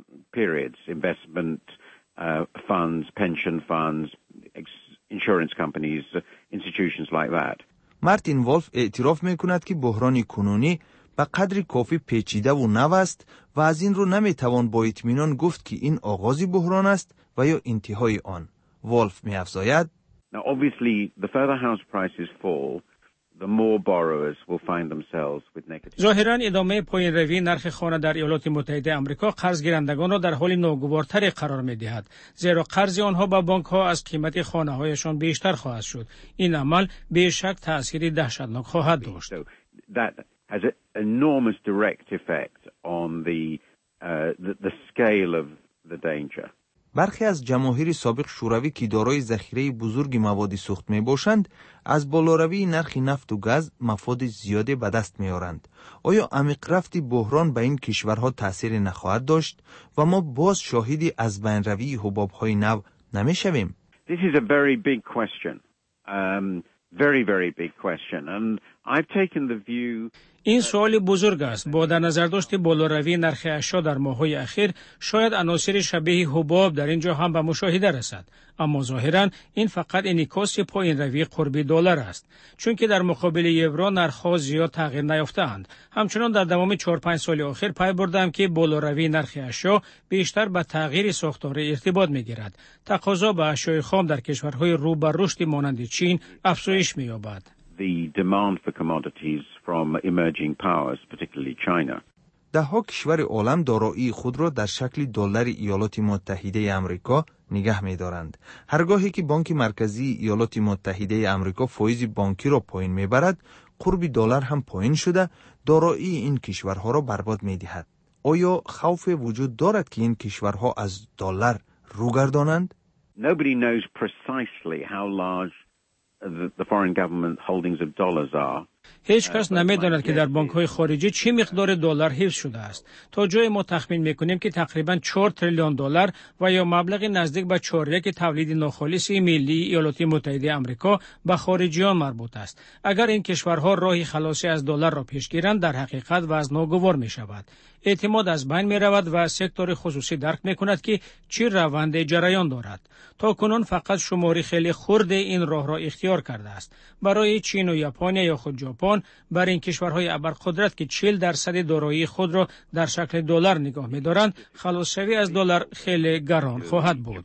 مارتین ولف اعتراف می کند که بحران کنونی به قدری کافی پیچیده و نو است و از این رو نمی توان با اطمینان گفت که این آغازی بحران است و یا انتهای آن. ولف می افزاید Now obviously the further house prices fall, the more borrowers will find themselves with negative. ظاهراً ادامه پایین روی نرخ خانه در ایالات متحده آمریکا قرضگیرندگان را در حال ناگوارتری قرار می‌دهد، زیرا قرض آنها به بانک‌ها از قیمت خانه‌هایشان بیشتر خواهد شد. این عمل به شک تأثیری دهشتناک خواهد داشت. That has an enormous direct effect on the uh, the, the scale of the danger. برخی از جماهیر سابق شوروی که دارای ذخیره بزرگ مواد سوخت می باشند از بالاروی نرخ نفت و گاز مفاد زیاده به دست می آورند. آیا عمیق رفت بحران به این کشورها تأثیر نخواهد داشت و ما باز شاهدی از بین روی حباب‌های نو نمی شویم؟ This is a very big question. Um, very very big question and I've taken the view این سوال بزرگ است. با در نظر داشت بالاروی نرخ اشیا در ماه‌های اخیر شاید عناصر شبیه حباب در اینجا هم به مشاهده رسد، اما ظاهراً این فقط انعکاس پایین روی قرب دلار است، چون که در مقابل یورو نرخ‌ها زیاد تغییر نیافتند. همچنان در تمام چهار پنج سال اخیر پی بردم که بالاروی نرخ اشیا بیشتر به تغییر ساختار ارتباط می‌گیرد. تقاضا به اشیاء خام در کشورهای رو به رشد مانند چین افزایش می‌یابد. the demand for commodities from emerging powers, particularly China. ده‌ها کشور عالم دارایی خود را در شکل دلار ایالات متحده آمریکا نگه می‌دارند. هرگاهی که بانک مرکزی ایالات متحده آمریکا فایز بانکی را پایین می‌برد، قرب دلار هم پایین شده دارایی این کشورها را برباد می‌دهد. آیا خوف وجود دارد که این کشورها از دلار رو گردانند؟ Nobody knows precisely how large the, the foreign government holdings of dollars are. هیچ کس نمی‌داند که در بانک‌های خارجی چه مقدار دلار حفظ شده است. تا جای ما تخمین می‌کنیم که تقریباً چهار تریلیون دلار و یا مبلغ نزدیک به چهارده تولید ناخالص ملی ایالات متحده آمریکا به خارجیان مربوط است. اگر این کشورها راه خلاصی از دلار را پیش گیرند، در حقیقت وضع ناگوار می‌شود. اعتماد از بین می‌رود و سکتور خصوصی درک می‌کند که چه روند جریان دارد. تا کنون فقط شماری خیلی خرد این راه را اختیار کرده است. برای چین و ژاپن یا خود ژاپن بر این کشورهای ابرقدرت که چهل درصد دارایی خود را در شکل دلار نگاه می‌دارند، خلاصی از دلار خیلی گران خواهد بود.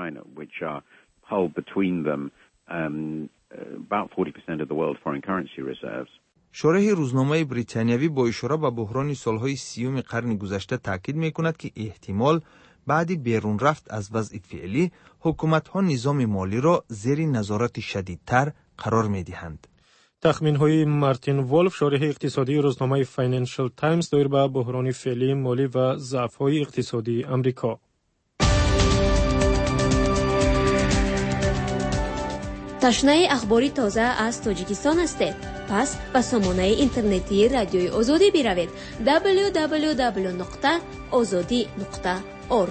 شارح روزنامه بریتانیوی با اشاره به بحران سالهای سیوم قرن گذشته تاکید می‌کند که احتمال بعد بیرون رفت از وضع فعلی حکومت‌ها نظام مالی را زیر نظارت شدیدتر قرار می‌دهند. تخمین‌های مارتین ولف شارح اقتصادی روزنامه فاینانشل تایمز دایر به بحران فعلی مالی و ضعف‌های اقتصادی آمریکا. تشنه اخباری تازه از تاجیکستان هستید؟ پس به سامانه اینترنتی رادیوی آزادی بروید دبلیو دبلیو دبلیو نقطه آزادی نقطه اورگ.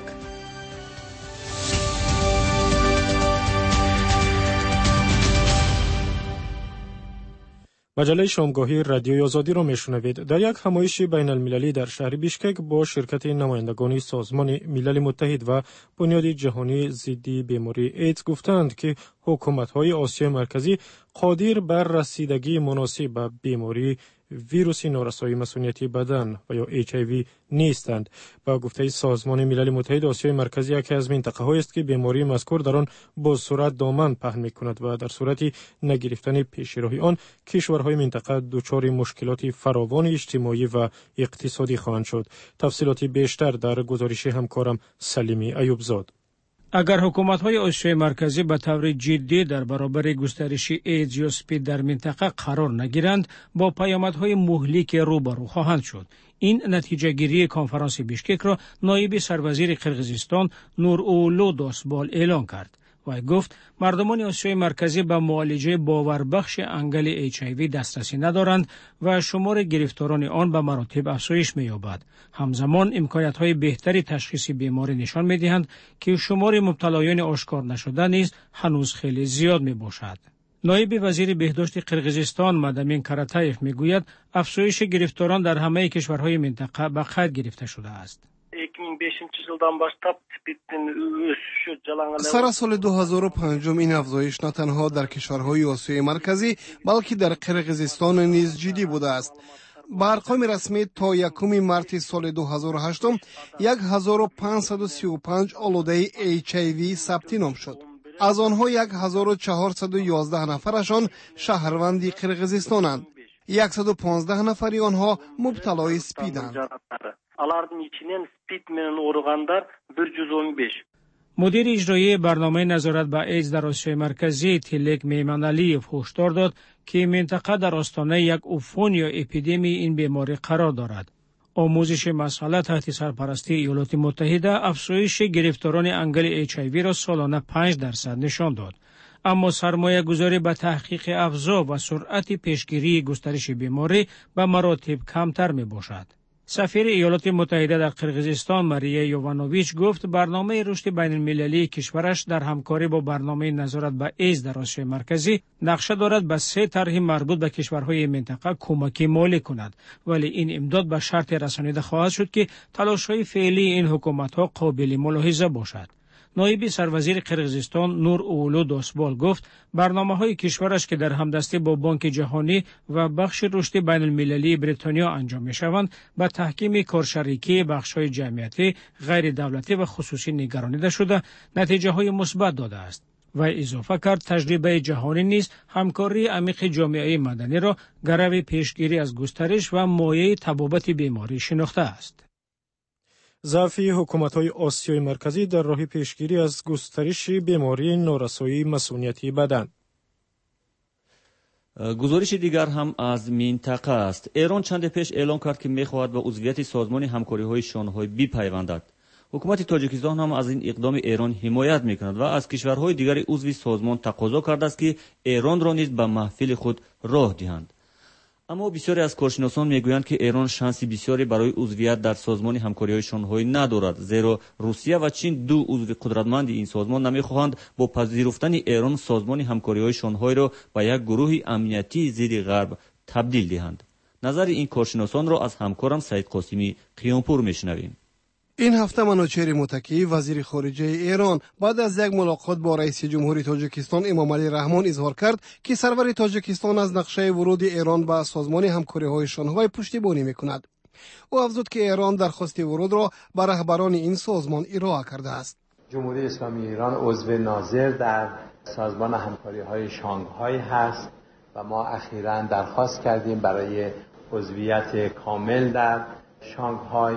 مجله شامگاهی رادیوی آزادی را میشنوید. در یک همایش بین المللی در شهر بیشکک با شرکت نمایندگان سازمان ملل متحد و بنیاد جهانی ضد بیماری ایدز گفتند که حکومت‌های آسیای مرکزی قادر بر رسیدگی مناسب به بیماری ویروس نارسایی مسئولیتی بدن و یا اچ آی وی نیستند. با گفته سازمان ملل متحد آسیای مرکزی یکی از منطقه‌هایی است که بیماری مذکور در آن با سرعت دامن پهن می‌کند و در صورت نگرفتن پیش‌روی آن کشورهای منطقه دچار مشکلات فراوان اجتماعی و اقتصادی خواهند شد. تفصیلات بیشتر در گزارش همکارم سلیمی ایوبزاد. اگر حکومت‌های آسیای مرکزی به طور جدی در برابر گسترش ایدز یا اسپید در منطقه قرار نگیرند، با پیامدهای مهلک روبرو خواهند شد. این نتیجه گیری کنفرانس بیشکک را نایب سروزیر قرقیزستان نوراولو داستبال اعلان کرد. و گفت مردمان آسیای مرکزی به معالجه باوربخش انگل اچ آی وی دسترسی ندارند و شمار گرفتاران آن به مراتب افزایش می‌یابد. همزمان امکانات‌های بهتری تشخیص بیماری نشان می‌دهند که شمار مبتلایان آشکار نشده نیز هنوز خیلی زیاد می‌باشد. نایب وزیر بهداشت قرقیزستان مدامین کاراتایف می‌گوید افزایش گرفتاران در همه کشورهای منطقه به قید گرفته شده است. سر سال دو هزار و پنج این افزایش نه تنها در کشورهای آسیای مرکزی بلکه در قرقیزستان نیز جدی بوده است. با ارقام رسمی تا یکم مارس سال دو هزار و هشت یک هزار و پانصد و سی و پنج آلوده اچ آی وی ثبت نام شد. از آنها یک هزار و چهارصد و یازده نفرشان شهروند قرقیزستانند. صد و پانزده نفری آنها مبتلای اسپیدند. مدیر اجرایی برنامه نظارت به ایدز در آسیای مرکزی تیلک میمنعلیف هشدار داد که منطقه در آستانه یک عفون یا اپیدمی این بیماری قرار دارد. آموزش مسئله تحت سرپرستی ایالات متحده افزایش گرفتاران انگل اچ آی وی را سالانه پنج درصد نشان داد. اما سرمایه گذاری به تحقیق افزا و سرعت پیشگیری گسترش بیماری به مراتب کمتر می باشد. سفیر ایالات متحده در قرقیزستان ماریا یوانوویچ گفت برنامه رشد بین المللی کشورش در همکاری با برنامه نظارت به ایدز در آسیای مرکزی نقشه دارد به سه طرح مربوط به کشورهای منطقه کمکی مالی کند، ولی این امداد به شرط رسانیده خواهد شد که تلاش‌های فعلی این حکومت‌ها قابل ملاحظه باشد. نایب سروزیر قرقیزستان نوراولو داستبال گفت برنامه‌های کشورش که در همدستی با بانک جهانی و بخش رشد بین المللی بریتانیا انجام می‌شوند به تحکیم کارشریکی بخش‌های جمعیتی، غیر دولتی و خصوصی نگرانیده شده نتیجه‌های مثبت داده است. و اضافه کرد تجربه جهانی نیز همکاری عمیق جامعه مدنی را گرو پیشگیری از گسترش و مایه تبابت بیماری شناخته است. ضعف حکومت‌های آسیای مرکزی در راه پیشگیری از گسترش بیماری نارسایی مسئولیتی بدن. گزارش دیگر هم از منطقه است. ایران چند پیش اعلام کرد که می‌خواهد به عضویت سازمان همکاری‌های شانگهای بپیوندد. حکومت تاجیکستان هم از این اقدام ایران حمایت می‌کند و از کشورهای دیگر عضو سازمان تقاضا کرده است که ایران را نیز به محفل خود راه دهند. اما بسیاری از کارشناسان میگویند که ایران شانسی بسیاری برای عضویت در سازمان همکاری‌های شانگهای ندارد، زیرا روسیه و چین دو عضو قدرتمند این سازمان نمی‌خواهند با پذیرفتن ایران سازمان همکاری‌های شانگهای را به یک گروه امنیتی ضد غرب تبدیل دهند. نظر این کارشناسان را از همکارم سعید قاسمی قیامپور میشنویم. این هفته منوچهر متکی وزیر خارجه ایران بعد از یک ملاقات با رئیس جمهوری تاجیکستان امامعلی رحمان اظهار کرد که سرور تاجیکستان از نقشه ورود ایران به سازمان همکاری‌های شانگهای پشتیبانی می‌کند. او افزود که ایران درخواست ورود را به رهبران این سازمان ارائه کرده است. جمهوری اسلامی ایران عضو ناظر در سازمان همکاری‌های شانگهای هست و ما اخیراً درخواست کردیم برای عضویت کامل در شانگهای.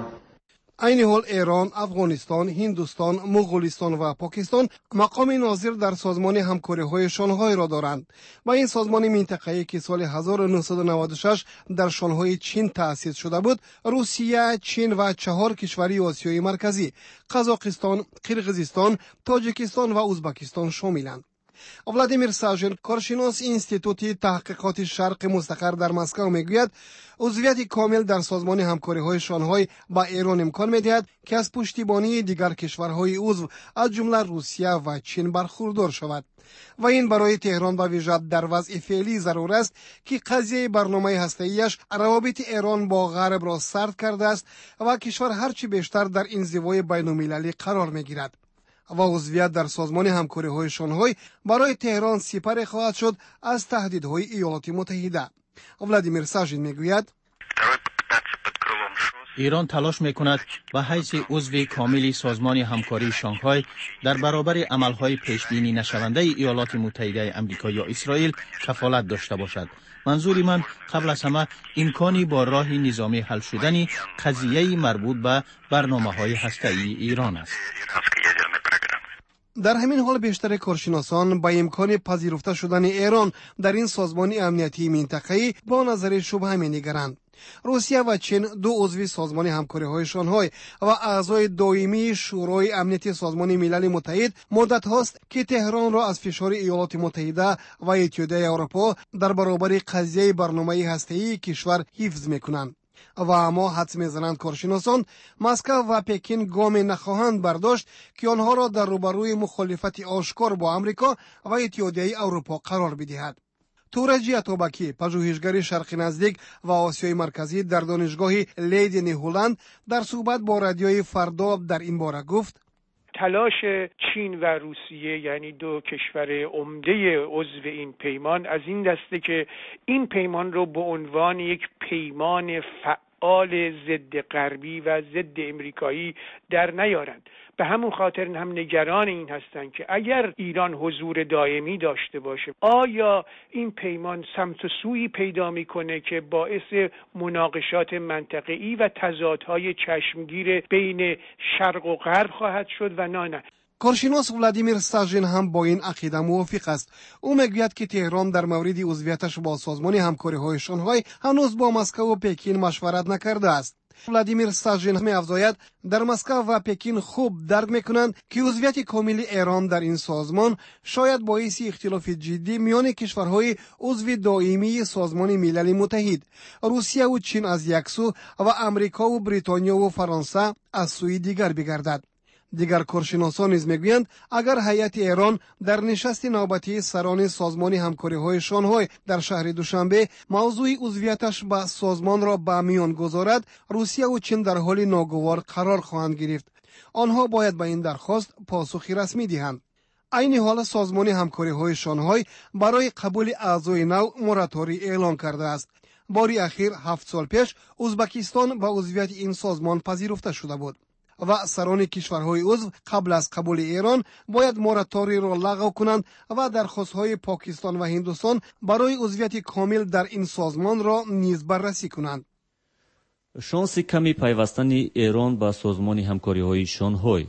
عین حال ایران، افغانستان، هندوستان، مغولستان و پاکستان مقام ناظر در سازمان همکاری‌های شانگهای را دارند و این سازمان منطقه‌ای که سال هزار و نهصد و نود و شش در شانگهای چین تأسیس شده بود، روسیه، چین و چهار کشوری آسیای مرکزی، قزاقستان، قرقیزستان، تاجیکستان و ازبکستان شاملند. ولادیمیر ساژن کارشناس اینستیتوت تحقیقات شرق مستقر در مسکو میگوید عضویت کامل در سازمان همکاری‌های شانگهای با ایران امکان می‌دهد که از پشتیبانی دیگر کشورهای عضو از جمله روسیه و چین برخوردار شود و این برای تهران به ویژه در وضع فعلی ضرور است که قضیه برنامه هسته‌ایش روابط ایران با غرب را سرد کرده است و کشور هرچی بیشتر در انزوای بین‌المللی قرار می‌گیرد و عضویت در سازمان همکاری‌های شانگهای برای تهران سپر خواهد شد از تهدیدهای ایالات متحده. ولادیمیر ساژن میگوید ایران تلاش میکند به حیث عضو کامل سازمان همکاری شانگهای در برابر عملهای پیشبینی نشونده ایالات متحده آمریکا یا اسرائیل کفالت داشته باشد. منظور من قبل از همه امکانی با راه نظامی حل شدن قضیه مربوط به برنامه‌های هسته‌ای ایران است. در همین حال بیشتر کارشناسان به امکان پذیرفته شدن ایران در این سازمان امنیتی منطقه‌ای با نظر شبهه می‌نگرند. روسیه و چین دو عضو سازمان همکاری‌های شانگهای و اعضای دائمی شورای امنیت سازمان ملل متحد مدت هاست که تهران را از فشار ایالات متحده و اتحادیه اروپا در برابر قضیه برنامه هسته‌ای کشور حفظ می‌کنند. و اما حدس می‌زنند کارشناسان مسکو و پکین گام نخواهند برداشت که آنها را در روبروی مخالفت آشکار با امریکا و اتحادیه اروپا قرار بدهد. تورجی اتابکی، پژوهشگر شرق نزدیک و آسیای مرکزی در دانشگاه لیدن هلند، در صحبت با رادیوی فردا در این باره گفت: تلاش چین و روسیه، یعنی دو کشور عمده عضو این پیمان، از این دسته که این پیمان رو به عنوان یک پیمان فعال ضد غربی و ضد امریکایی در نیارند. به همون خاطر هم نگران این هستند که اگر ایران حضور دائمی داشته باشه، آیا این پیمان سمت و سویی پیدا میکنه که باعث مناقشات منطقه‌ای و تضادهای چشمگیر بین شرق و غرب خواهد شد و نه نه. کارشناس ولادیمیر ساژین هم با این عقیده موافق است. او میگوید که تهران در مورد عضویتش با سازمان همکاری‌های شانگهای هنوز با مسکو و پکین مشورت نکرده است. ولادیمیر ساژین می‌افزاید در مسکو و پکین خوب درک می‌کنند که عضویت کامل ایران در این سازمان شاید باعث اختلاف جدی میان کشورهای عضو دائمی سازمان ملل متحد، روسیه و چین از یک سو و امریکا و بریتانیا و فرانسه از سوی دیگر بگردد. دیگر کارشناسان نیز میگویند اگر هیئت ایران در نشست نوبتی سران سازمان همکاری‌های شانگهای در شهر دوشنبه موضوع عضویتش به سازمان را به میان گذارد، روسیه و چین در حال ناگوار قرار خواهند گرفت. آنها باید به این درخواست پاسخی رسمی دهند. عین حال سازمان همکاری‌های شانگهای برای قبول اعضای نو موراتوری اعلان کرده است. باری اخیر هفت سال پیش ازبکستان به عضویت این سازمان پذیرفته شده بود و سران کشورهای عضو قبل از قبول ایران باید موراتوری را لغو کنند و درخواست‌های پاکستان و هندوستان برای عضویت کامل در این سازمان را نیز بررسی کنند. شانس کمی پیوستن ایران به سازمان همکاری‌های شانگهای.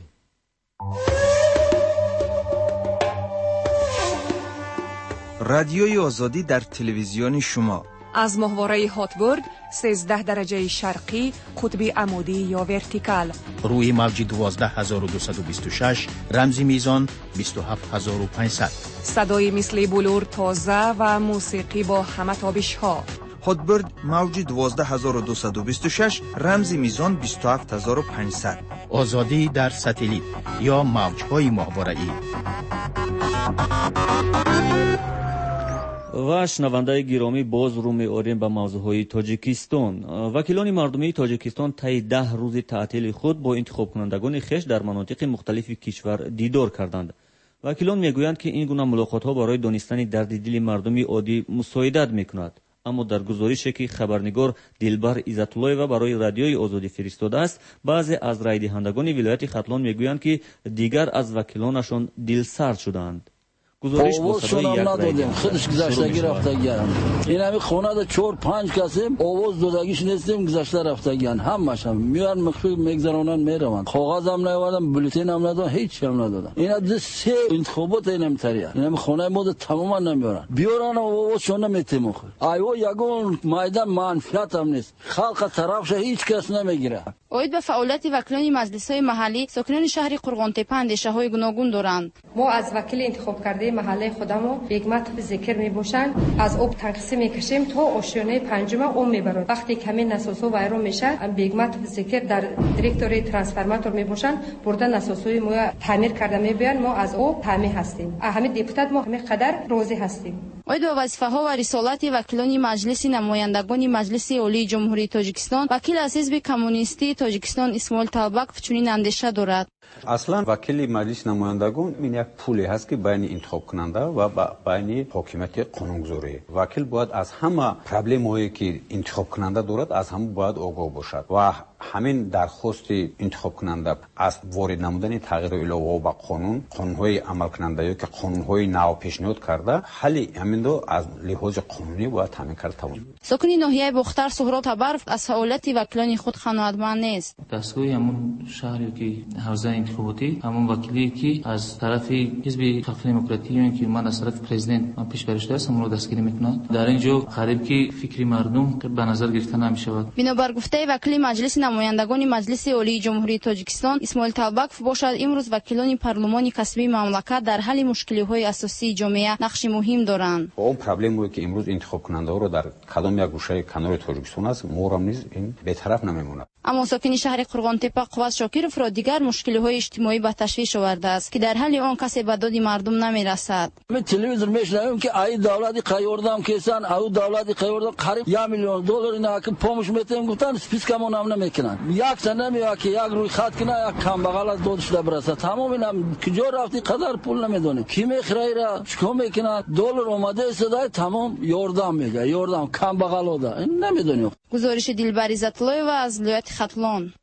رادیوی آزادی در تلویزیون شما از ماهواره هاتبورد سیزده درجه شرقی قطب عمودی یا ورتیکال، روی موج دوازده هزار و دویست و بیست و شش رمزی میزان بیست و هفت هزار و پانصد، صدای مثل بلور تازه و موسیقی با همه تابش ها. هاتبورد موج دوازده هزار و دویست و بیست و شش رمزی میزان بیست و هفت هزار و پانصد. آزادی در ساتلیت یا موج‌های ماهواره‌ای. و شنوندای گرامی، باز رو می‌آوریم به موضوعهای تاجیکستان. وکیلان مردمی تاجیکستان طی ده روز تعطیل خود با انتخاب کنندگان خویش در مناطق مختلف کشور دیدار کردند. وکیلان میگویند که این گونه ملاقات‌ها برای دانستن درد دل مردم عادی مساعدت می‌کند. اما در گزارشی که خبرنگار دلبر عزت‌الله و برای رادیوی آزادی فرستاده است، بعضی از رای دهندگان ولایت ختلان میگویند که دیگر از وکیلانشان دلسرد شدند. گزارش با صدای یک ندادیم، خودش گذشتگی رفتگیان. این همین خونه دا چهار پنج کسی آواز دادگیش نیستیم، گذشته رفتگیان. همش هم میان مخفی میگذرونن میروند. کاغذ هم نیاوردن، بولتین هم ندادن، هیچ هم ندادن. اینا دو سه انتخابات اینم تریه. این همین خونه ما تماما نمیارن. بیارن آوازشون نمیتیم خود. ایوا یگون میدان منفعت هم نیست. خلق طرفش هیچ کس نمیگیره. اوید به فعالیت وکیلان مجلس‌های محلی ساکنان شهر قرغان‌تپه اندیشه‌های گوناگون دارند. ما از وکیل انتخاب کرده محله خودمو یک مطلب ذکر میباشن، از آب تنقسی میکشیم تا آشیانه پنجم اون میبرد. وقتی کمی نسوسو وایرو میشه، یک مطلب ذکر در دیرکتوری ترانسفورماتور میباشن، بردن نسوسوی ما تعمیر کرده میبین، ما از او تعمیر هستیم. همین دیپوتات ما همین قدر راضی هستیم. اوید به وظیفه‌ها و رسالت وکیلان مجلس نمایندگان مجلس عالی جمهوری تاجیکستان، وکیل از حزب کمونیستی تاجیکستان اسماعیل طالبک چنین اندیشه دارد. اصلا وکیل مجلس نمایندگان این یک پولی هست که بین انتخاب کننده و بین حاکمیت قانونگذاری. وکیل باید از همه پرابلم هایی که انتخاب کننده دارد از همه باید آگاه باشد و همین درخواست انتخاب کننده از وارد نمودن تغییر علاوه بر قانون، قانون‌های عمل کننده که قانون‌های نو پیشنهاد کرده، حل همین دو از لحاظ قانونی باید تامین کرده توان. ساکنی ناحیه بختر سهراب تبرف از فعالیت وکیلان خود قناعتمند نیست. دستگاه همون شهری که حوزه انتخاباتی همون وکیلی که از طرف حزب خلق دموکراتی که من از طرف پرزیدنت پیش بری شده است اون رو دستگیری میکنند. در اینجا قریب که فکری مردم به نظر گرفته نمیشود. بنابر گفته وکیل مجلس نمایندگان مجلس عالی جمهوری تاجیکستان اسماعیل طالبکov باشد امروز وکیلان پارلمانی کسبی مملکت در حل مشکلات اساسی جامعه نقش مهم دارند. اون پرابلمی که امروز انتخاب کننده رو در کدام یک گوشه کنار تاجیکستان است مورم نیز این به طرف نمیمونه. اما ساکن شهر قرغانتپه قوت شاکرов را دیگر مشکل‌های اجتماعی به تشویش آورده است که در حل آن کسی به داد مردم نمی‌رسد. من تلویزیون میشنوم که ای دولت قیوردام کسان او دولت قیوردام قریب یک میلیون دلار اینا که پامش میتیم گفتن سپیسکمون هم نمیکنن. یک سنه میاد که یک روی خط کنه یک کم بغل از دود شده برسه. تمام اینا کجا رفتی قدر پول نمیدونه. کی میخره را چیکار میکنه؟ دلار اومده صدای تمام یاردام میگه. یاردام کم بغل اوده. این نمیدونی. گزارش دلبر عزت‌الله و از ولایت خطلان.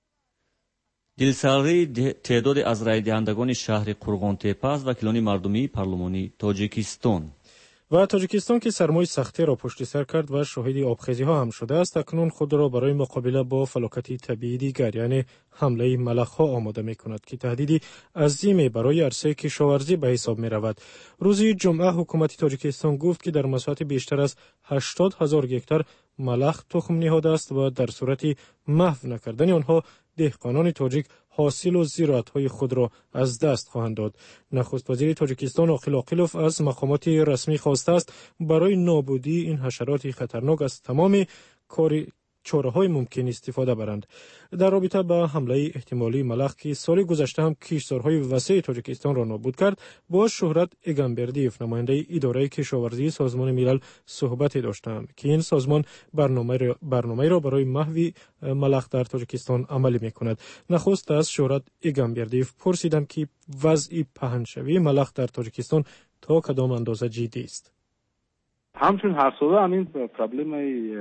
دلسردی تعداد از رای دهندگان شهر قرغانتپه است وکیلان مردمی پارلمانی تاجیکستان. و تاجیکستان که سرمای سختی را پشت سر کرد و شاهد آبخیزی ها هم شده است اکنون خود را برای مقابله با فلاکت طبیعی دیگر یعنی حمله ملخ ها آماده می کند که تهدیدی عظیم برای عرصه کشاورزی به حساب می رود. روز جمعه حکومت تاجیکستان گفت که در مساحت بیشتر از هشتاد هزار هکتار ملخ تخم نهاده است و در صورت محو نکردن آنها دهقانان تاجیک حاصل و زراعت‌های خود را از دست خواهند داد. نخست وزیر تاجیکستان عاقل عاقلوف از مقامات رسمی خواسته است برای نابودی این حشرات خطرناک از تمام کار چاره‌های ممکن استفاده برند. در رابطه با حمله احتمالی ملخ که سال گذشته هم کشتارهای وسیع تاجیکستان را نابود کرد با شهرت ایگامبردیف نماینده اداره کشاورزی سازمان ملل صحبت داشتند که این سازمان برنامه را, برنامه را برای محو ملخ در تاجیکستان عملی می‌کند. نخست از شهرت ایگامبردیف پرسیدم که وضع پهنشوی ملخ در تاجیکستان تا کدام اندازه جدی است. همچون هر ساله همین پرابلم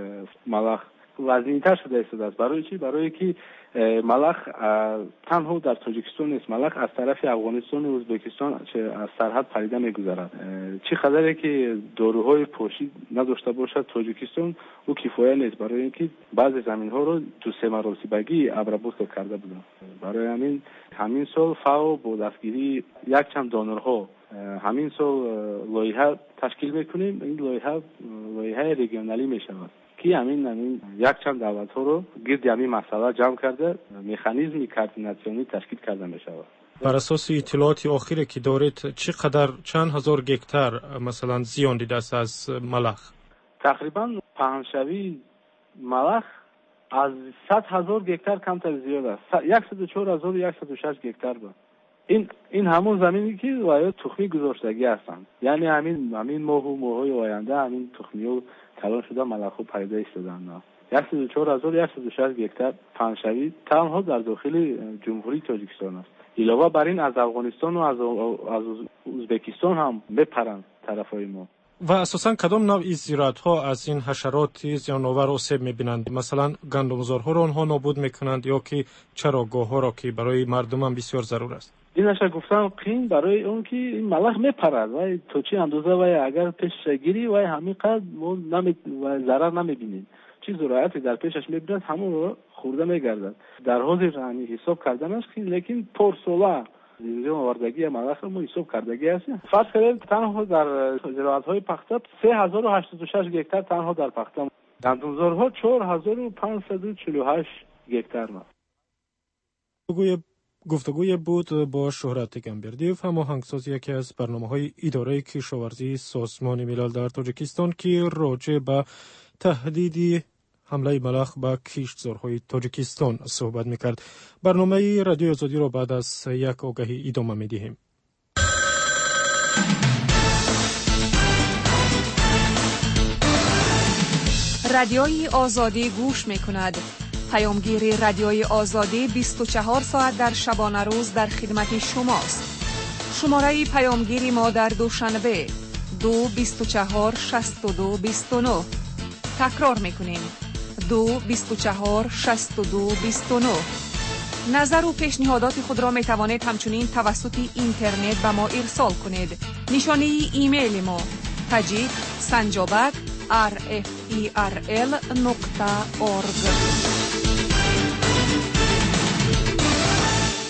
ملخ وزین‌تر شده است. برای چی؟ برای که ملخ تنها در تاجیکستان نیست، ملخ از طرف افغانستان و ازبکستان از سرحد پریده می‌گذرد. چه خبره که داروهای پوشی نداشته باشد تاجیکستان او کفایه نیست برای اینکه بعضی زمین‌ها رو تو سه مراتبگی ابربوس کرده بودند. برای همین همین سال فاو با دستگیری یک چند دانرها همین سال لایحه تشکیل می‌کنیم. این لایحه لایحه رژیونالی می‌شود که همین همین یک چند دولت ها رو گرد همین مسئله جمع کرده مکانیزمی کوردیناسیونی تشکیل کرده می شود. بر اساس اطلاعات آخری که دارید چقدر چند هزار هکتار مثلا زیان دیده است از ملخ؟ تقریبا پهنشوی ملخ از صد هزار هکتار کمتر زیاد است. صد و چهار هزار و صد و شش هکتار بود. این این همون زمینی که وای تخمی گذاشتگی هستند. یعنی همین همین ماه و ماهای آینده همین تخمیو کلان شده ملخ و پریده ایستادند. صد و چهار هزار و صد و شش هکتار پهنشوی تنها در داخل جمهوری تاجیکستان است. علاوه بر این از افغانستان و از از ازبکستان هم بپرند طرفای ما. و اساساً کدام نوع زراعت ها از این حشرات زیان‌آور آسیب می‌بینند؟ مثلا گندمزارها را آنها نابود می‌کنند یا که چراگاه‌ها را که برای مردم هم بسیار ضرور است؟ این نشه گفتم قین برای اون که این ملخ میپرد و تو چی اندازه و اگر پیش گیری و همین قد ما نمی و ضرر نمی‌بینیم. چی ضرورتی در پیشش می‌بیند همون رو خورده می‌گردد. در حاضر همین حساب کردن است که لیکن پرسولا زیان آوردگی ملخ ما حساب کردگی است. فرض کنید تنها در زراعت‌های پخته سه هزار و هشتصد و شش هکتار تنها در پخته، گندمزارها چهار هزار و پانصد و چهل و هشت هکتار. گویا گفتگوی بود با شهرت ایگامبردیف هماهنگساز یکی از برنامه‌های اداره کشاورزی سازمان ملل در تاجیکستان که راجع به تهدید حمله ملخ به کشتزارهای تاجیکستان صحبت می‌کرد. برنامه رادیو آزادی را بعد از یک آگهی ادامه می‌دهیم. رادیوی آزادی گوش می‌کند. پیامگیر رادیوی آزادی بیست و چهار ساعت در شبانه روز در خدمت شماست. شماره پیامگیری ما در دوشنبه دو بیست و چهار شصت و دو بیست و نه. تکرار میکنیم دو بیست و چهار شصت و دو بیست و نه. نظر و پیشنهادات خود را می توانید همچنین توسط اینترنت به ما ارسال کنید. نشانه ایمیل ما تاجیک سنجابک آر اف ای آر ال نقطه اورگ.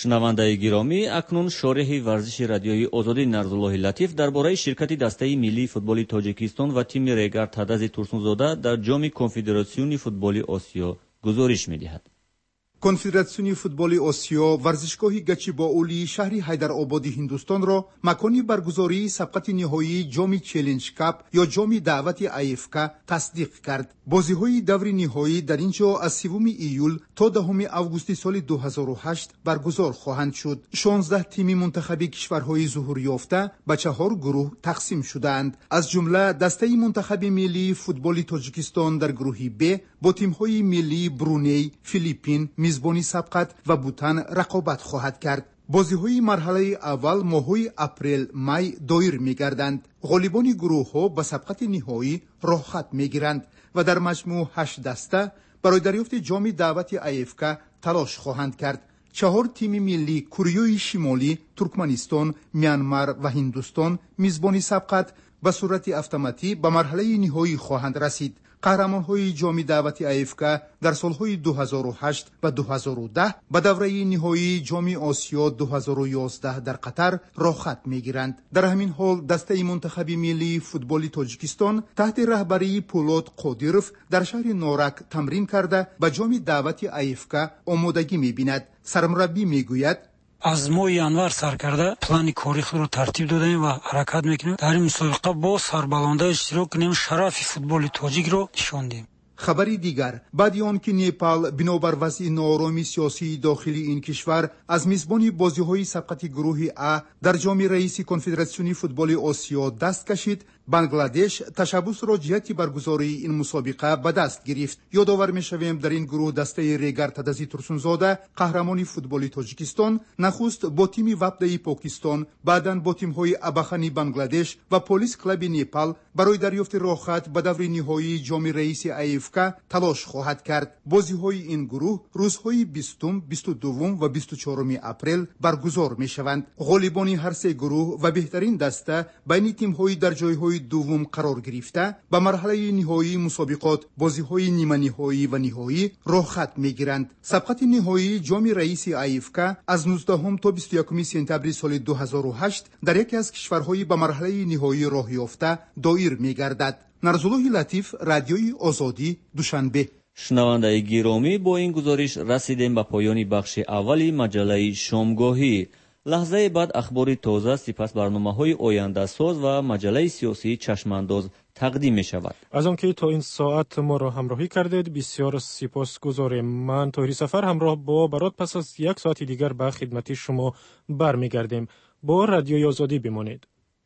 шунавандаи гиромӣ, акнун шориҳи варзиши радиои озодӣ Нарзуллоҳи Латиф дар бораи ширкати дастаи миллии футболи Тоҷикистон ва тими Регар Тадази Турсунзода дар ҷоми Конфедератсиони футболи Осиё гузориш медиҳад. конфедератсиони футболи осиё варзишгоҳи гачибоули шаҳри ҳайдарободи ҳиндустонро макони баргузории сабқати ниҳоии ҷоми челленҷ кап ё ҷоми даъвати афк тасдиқ кард. бозиҳои даври ниҳоӣ дар ин ҷо аз севуми июл то даҳуми августи соли ду ҳазору ҳашт баргузор хоҳанд шуд. шонздаҳ тими мунтахаби кишварҳои зуҳурёфта ба чаҳор гурӯҳ тақсим шудаанд. аз ҷумла дастаи мунтахаби миллии футболи Тоҷикистон дар гурӯҳи Б бо тимҳои миллии Бруней, Филиппин, мизбони сабқат ва Бутан рақобат хоҳад кард. бозиҳои марҳалаи аввал моҳҳои апрел-май доир мегарданд. ғолибони гурӯҳҳо ба сабқати ниҳоӣ роҳхат мегиранд ва дар маҷмӯъ ҳашт даста барои дарёфти ҷоми даъвати афк талош хоҳанд кард. чаҳор тими миллии Кореяи Шимолӣ, Туркманистон, Мянмар ва Ҳиндустон мизбони сабқат ба сурати автоматӣ ба марҳалаи ниҳоӣ хоҳанд расид. қаҳрамонҳои ҷоми даъвати афк дар солҳои ду ҳазору ҳашт ва ду ҳазору даҳ ба давраи ниҳоии ҷоми осиё ду ҳазору ёздаҳ дар қатар роҳхат мегиранд. дар ҳамин ҳол дастаи мунтахаби миллии футболи Тоҷикистон таҳти раҳбарии Пулод Қодиров дар шаҳри Норак тамрин карда ба ҷоми даъвати афк омодагӣ мебинад. сармураббӣ мегӯяд: аз моҳи январ сар карда плани кори худро тартиб додаем ва ҳаракат мекунем. дар ин мусобиқа бо сарбаланда иштирок кунем, шарафи футболи тоҷикро нишон диҳем. хабари дигар, баъди он ки Непал бинобар вазъи нооромии сиёсии дохили ин кишвар аз мизбони бозиҳои сабқати гурӯҳи А дар ҷоми раиси Конфедератсиони футболи Осиё даст кашид, Бангладеш ташаббусро ҷиҳати баргузории ин мусобиқа ба даст гирифт. ёдовар мешавем, дар ин гурӯҳ дастаи Регар Тадази Турсунзода, қаҳрамони футболи Тоҷикистон, нахуст бо тими Вапдаи Покистон, баъдан бо тимҳои Абахани Бангладеш ва Полис клаби Непал барои дарёфти роҳхат ба даври ниҳоии ҷоми раиси афк талош хоҳад кард. бозиҳои ин гурӯҳ рӯзҳои бистум, бисту дуввум ва бисту чорум апрел баргузор мешаванд. ғолибони ҳар се гурӯҳ ва беҳтарин даста байни тимҳои дар ҷойҳои дуввум қарор гирифта ба марҳалаи ниҳоии мусобиқот, бозиҳои ниманиҳоӣ ва ниҳоӣ роҳхат мегиранд. сабқати ниҳоии ҷоми раиси афк аз нуздаҳум то бисту якуми сентябри соли ду ҳазору ҳашт дар яке аз кишварҳои ба марҳалаи ниҳоӣ роҳ ёфта доир мегардад. Нарзуллоҳи Латиф, радиои Озодӣ, Душанбе. шунавандаи гиромӣ, бо ин гузориш расидем ба поёни бахши аввали маҷаллаи Шомгоҳӣ. лаҳзае баъд ахбори тоза, сипас барномаҳои ояндасоз ва маҷаллаи сиёсии чашмандоз тақдим мешавад. аз он ки то ин соат моро ҳамроҳӣ кардед, бисёр сипосгузорем. ман Тоҳири Сафар ҳамроҳ бо барот пас аз як соати дигар ба хидмати шумо бармегардем. бо радиои Озодӣ бимонед.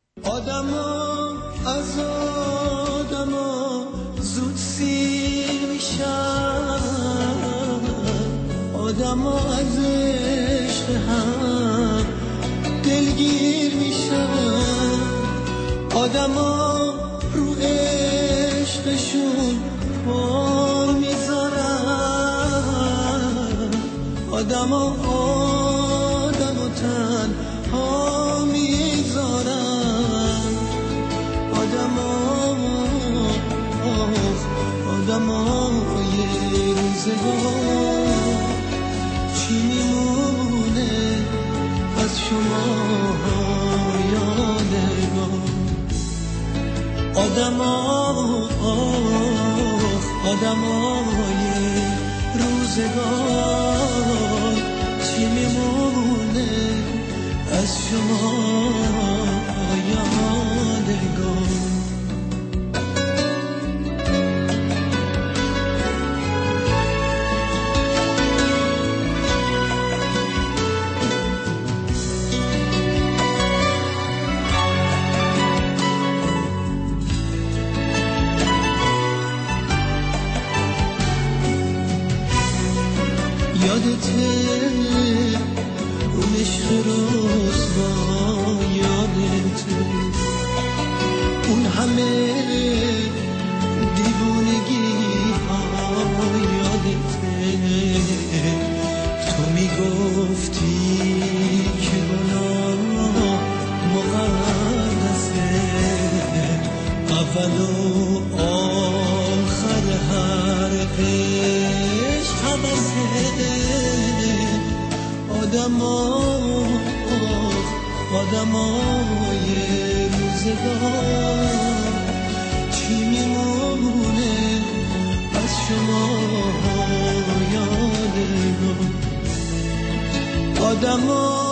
آدما از آدما زود سیر میشن، آدما از عشق هم دلگیر میشن، آدما رو عشقشون بار میذارن، آدما آدما تنها میذارن، آدمای روزگار چی میمونه از شما یادگار، آدما آدمای روزگار چی میمونه از شما یادگار. یادته اون عشق رسوا، یادته اون همه دیوونگی ها، یادته تو میگفتی که گناه مقدسه، اول و آخر هر عشق حوثه، آدما آدمای روزگار چی میمونه از شما یاد ما آدما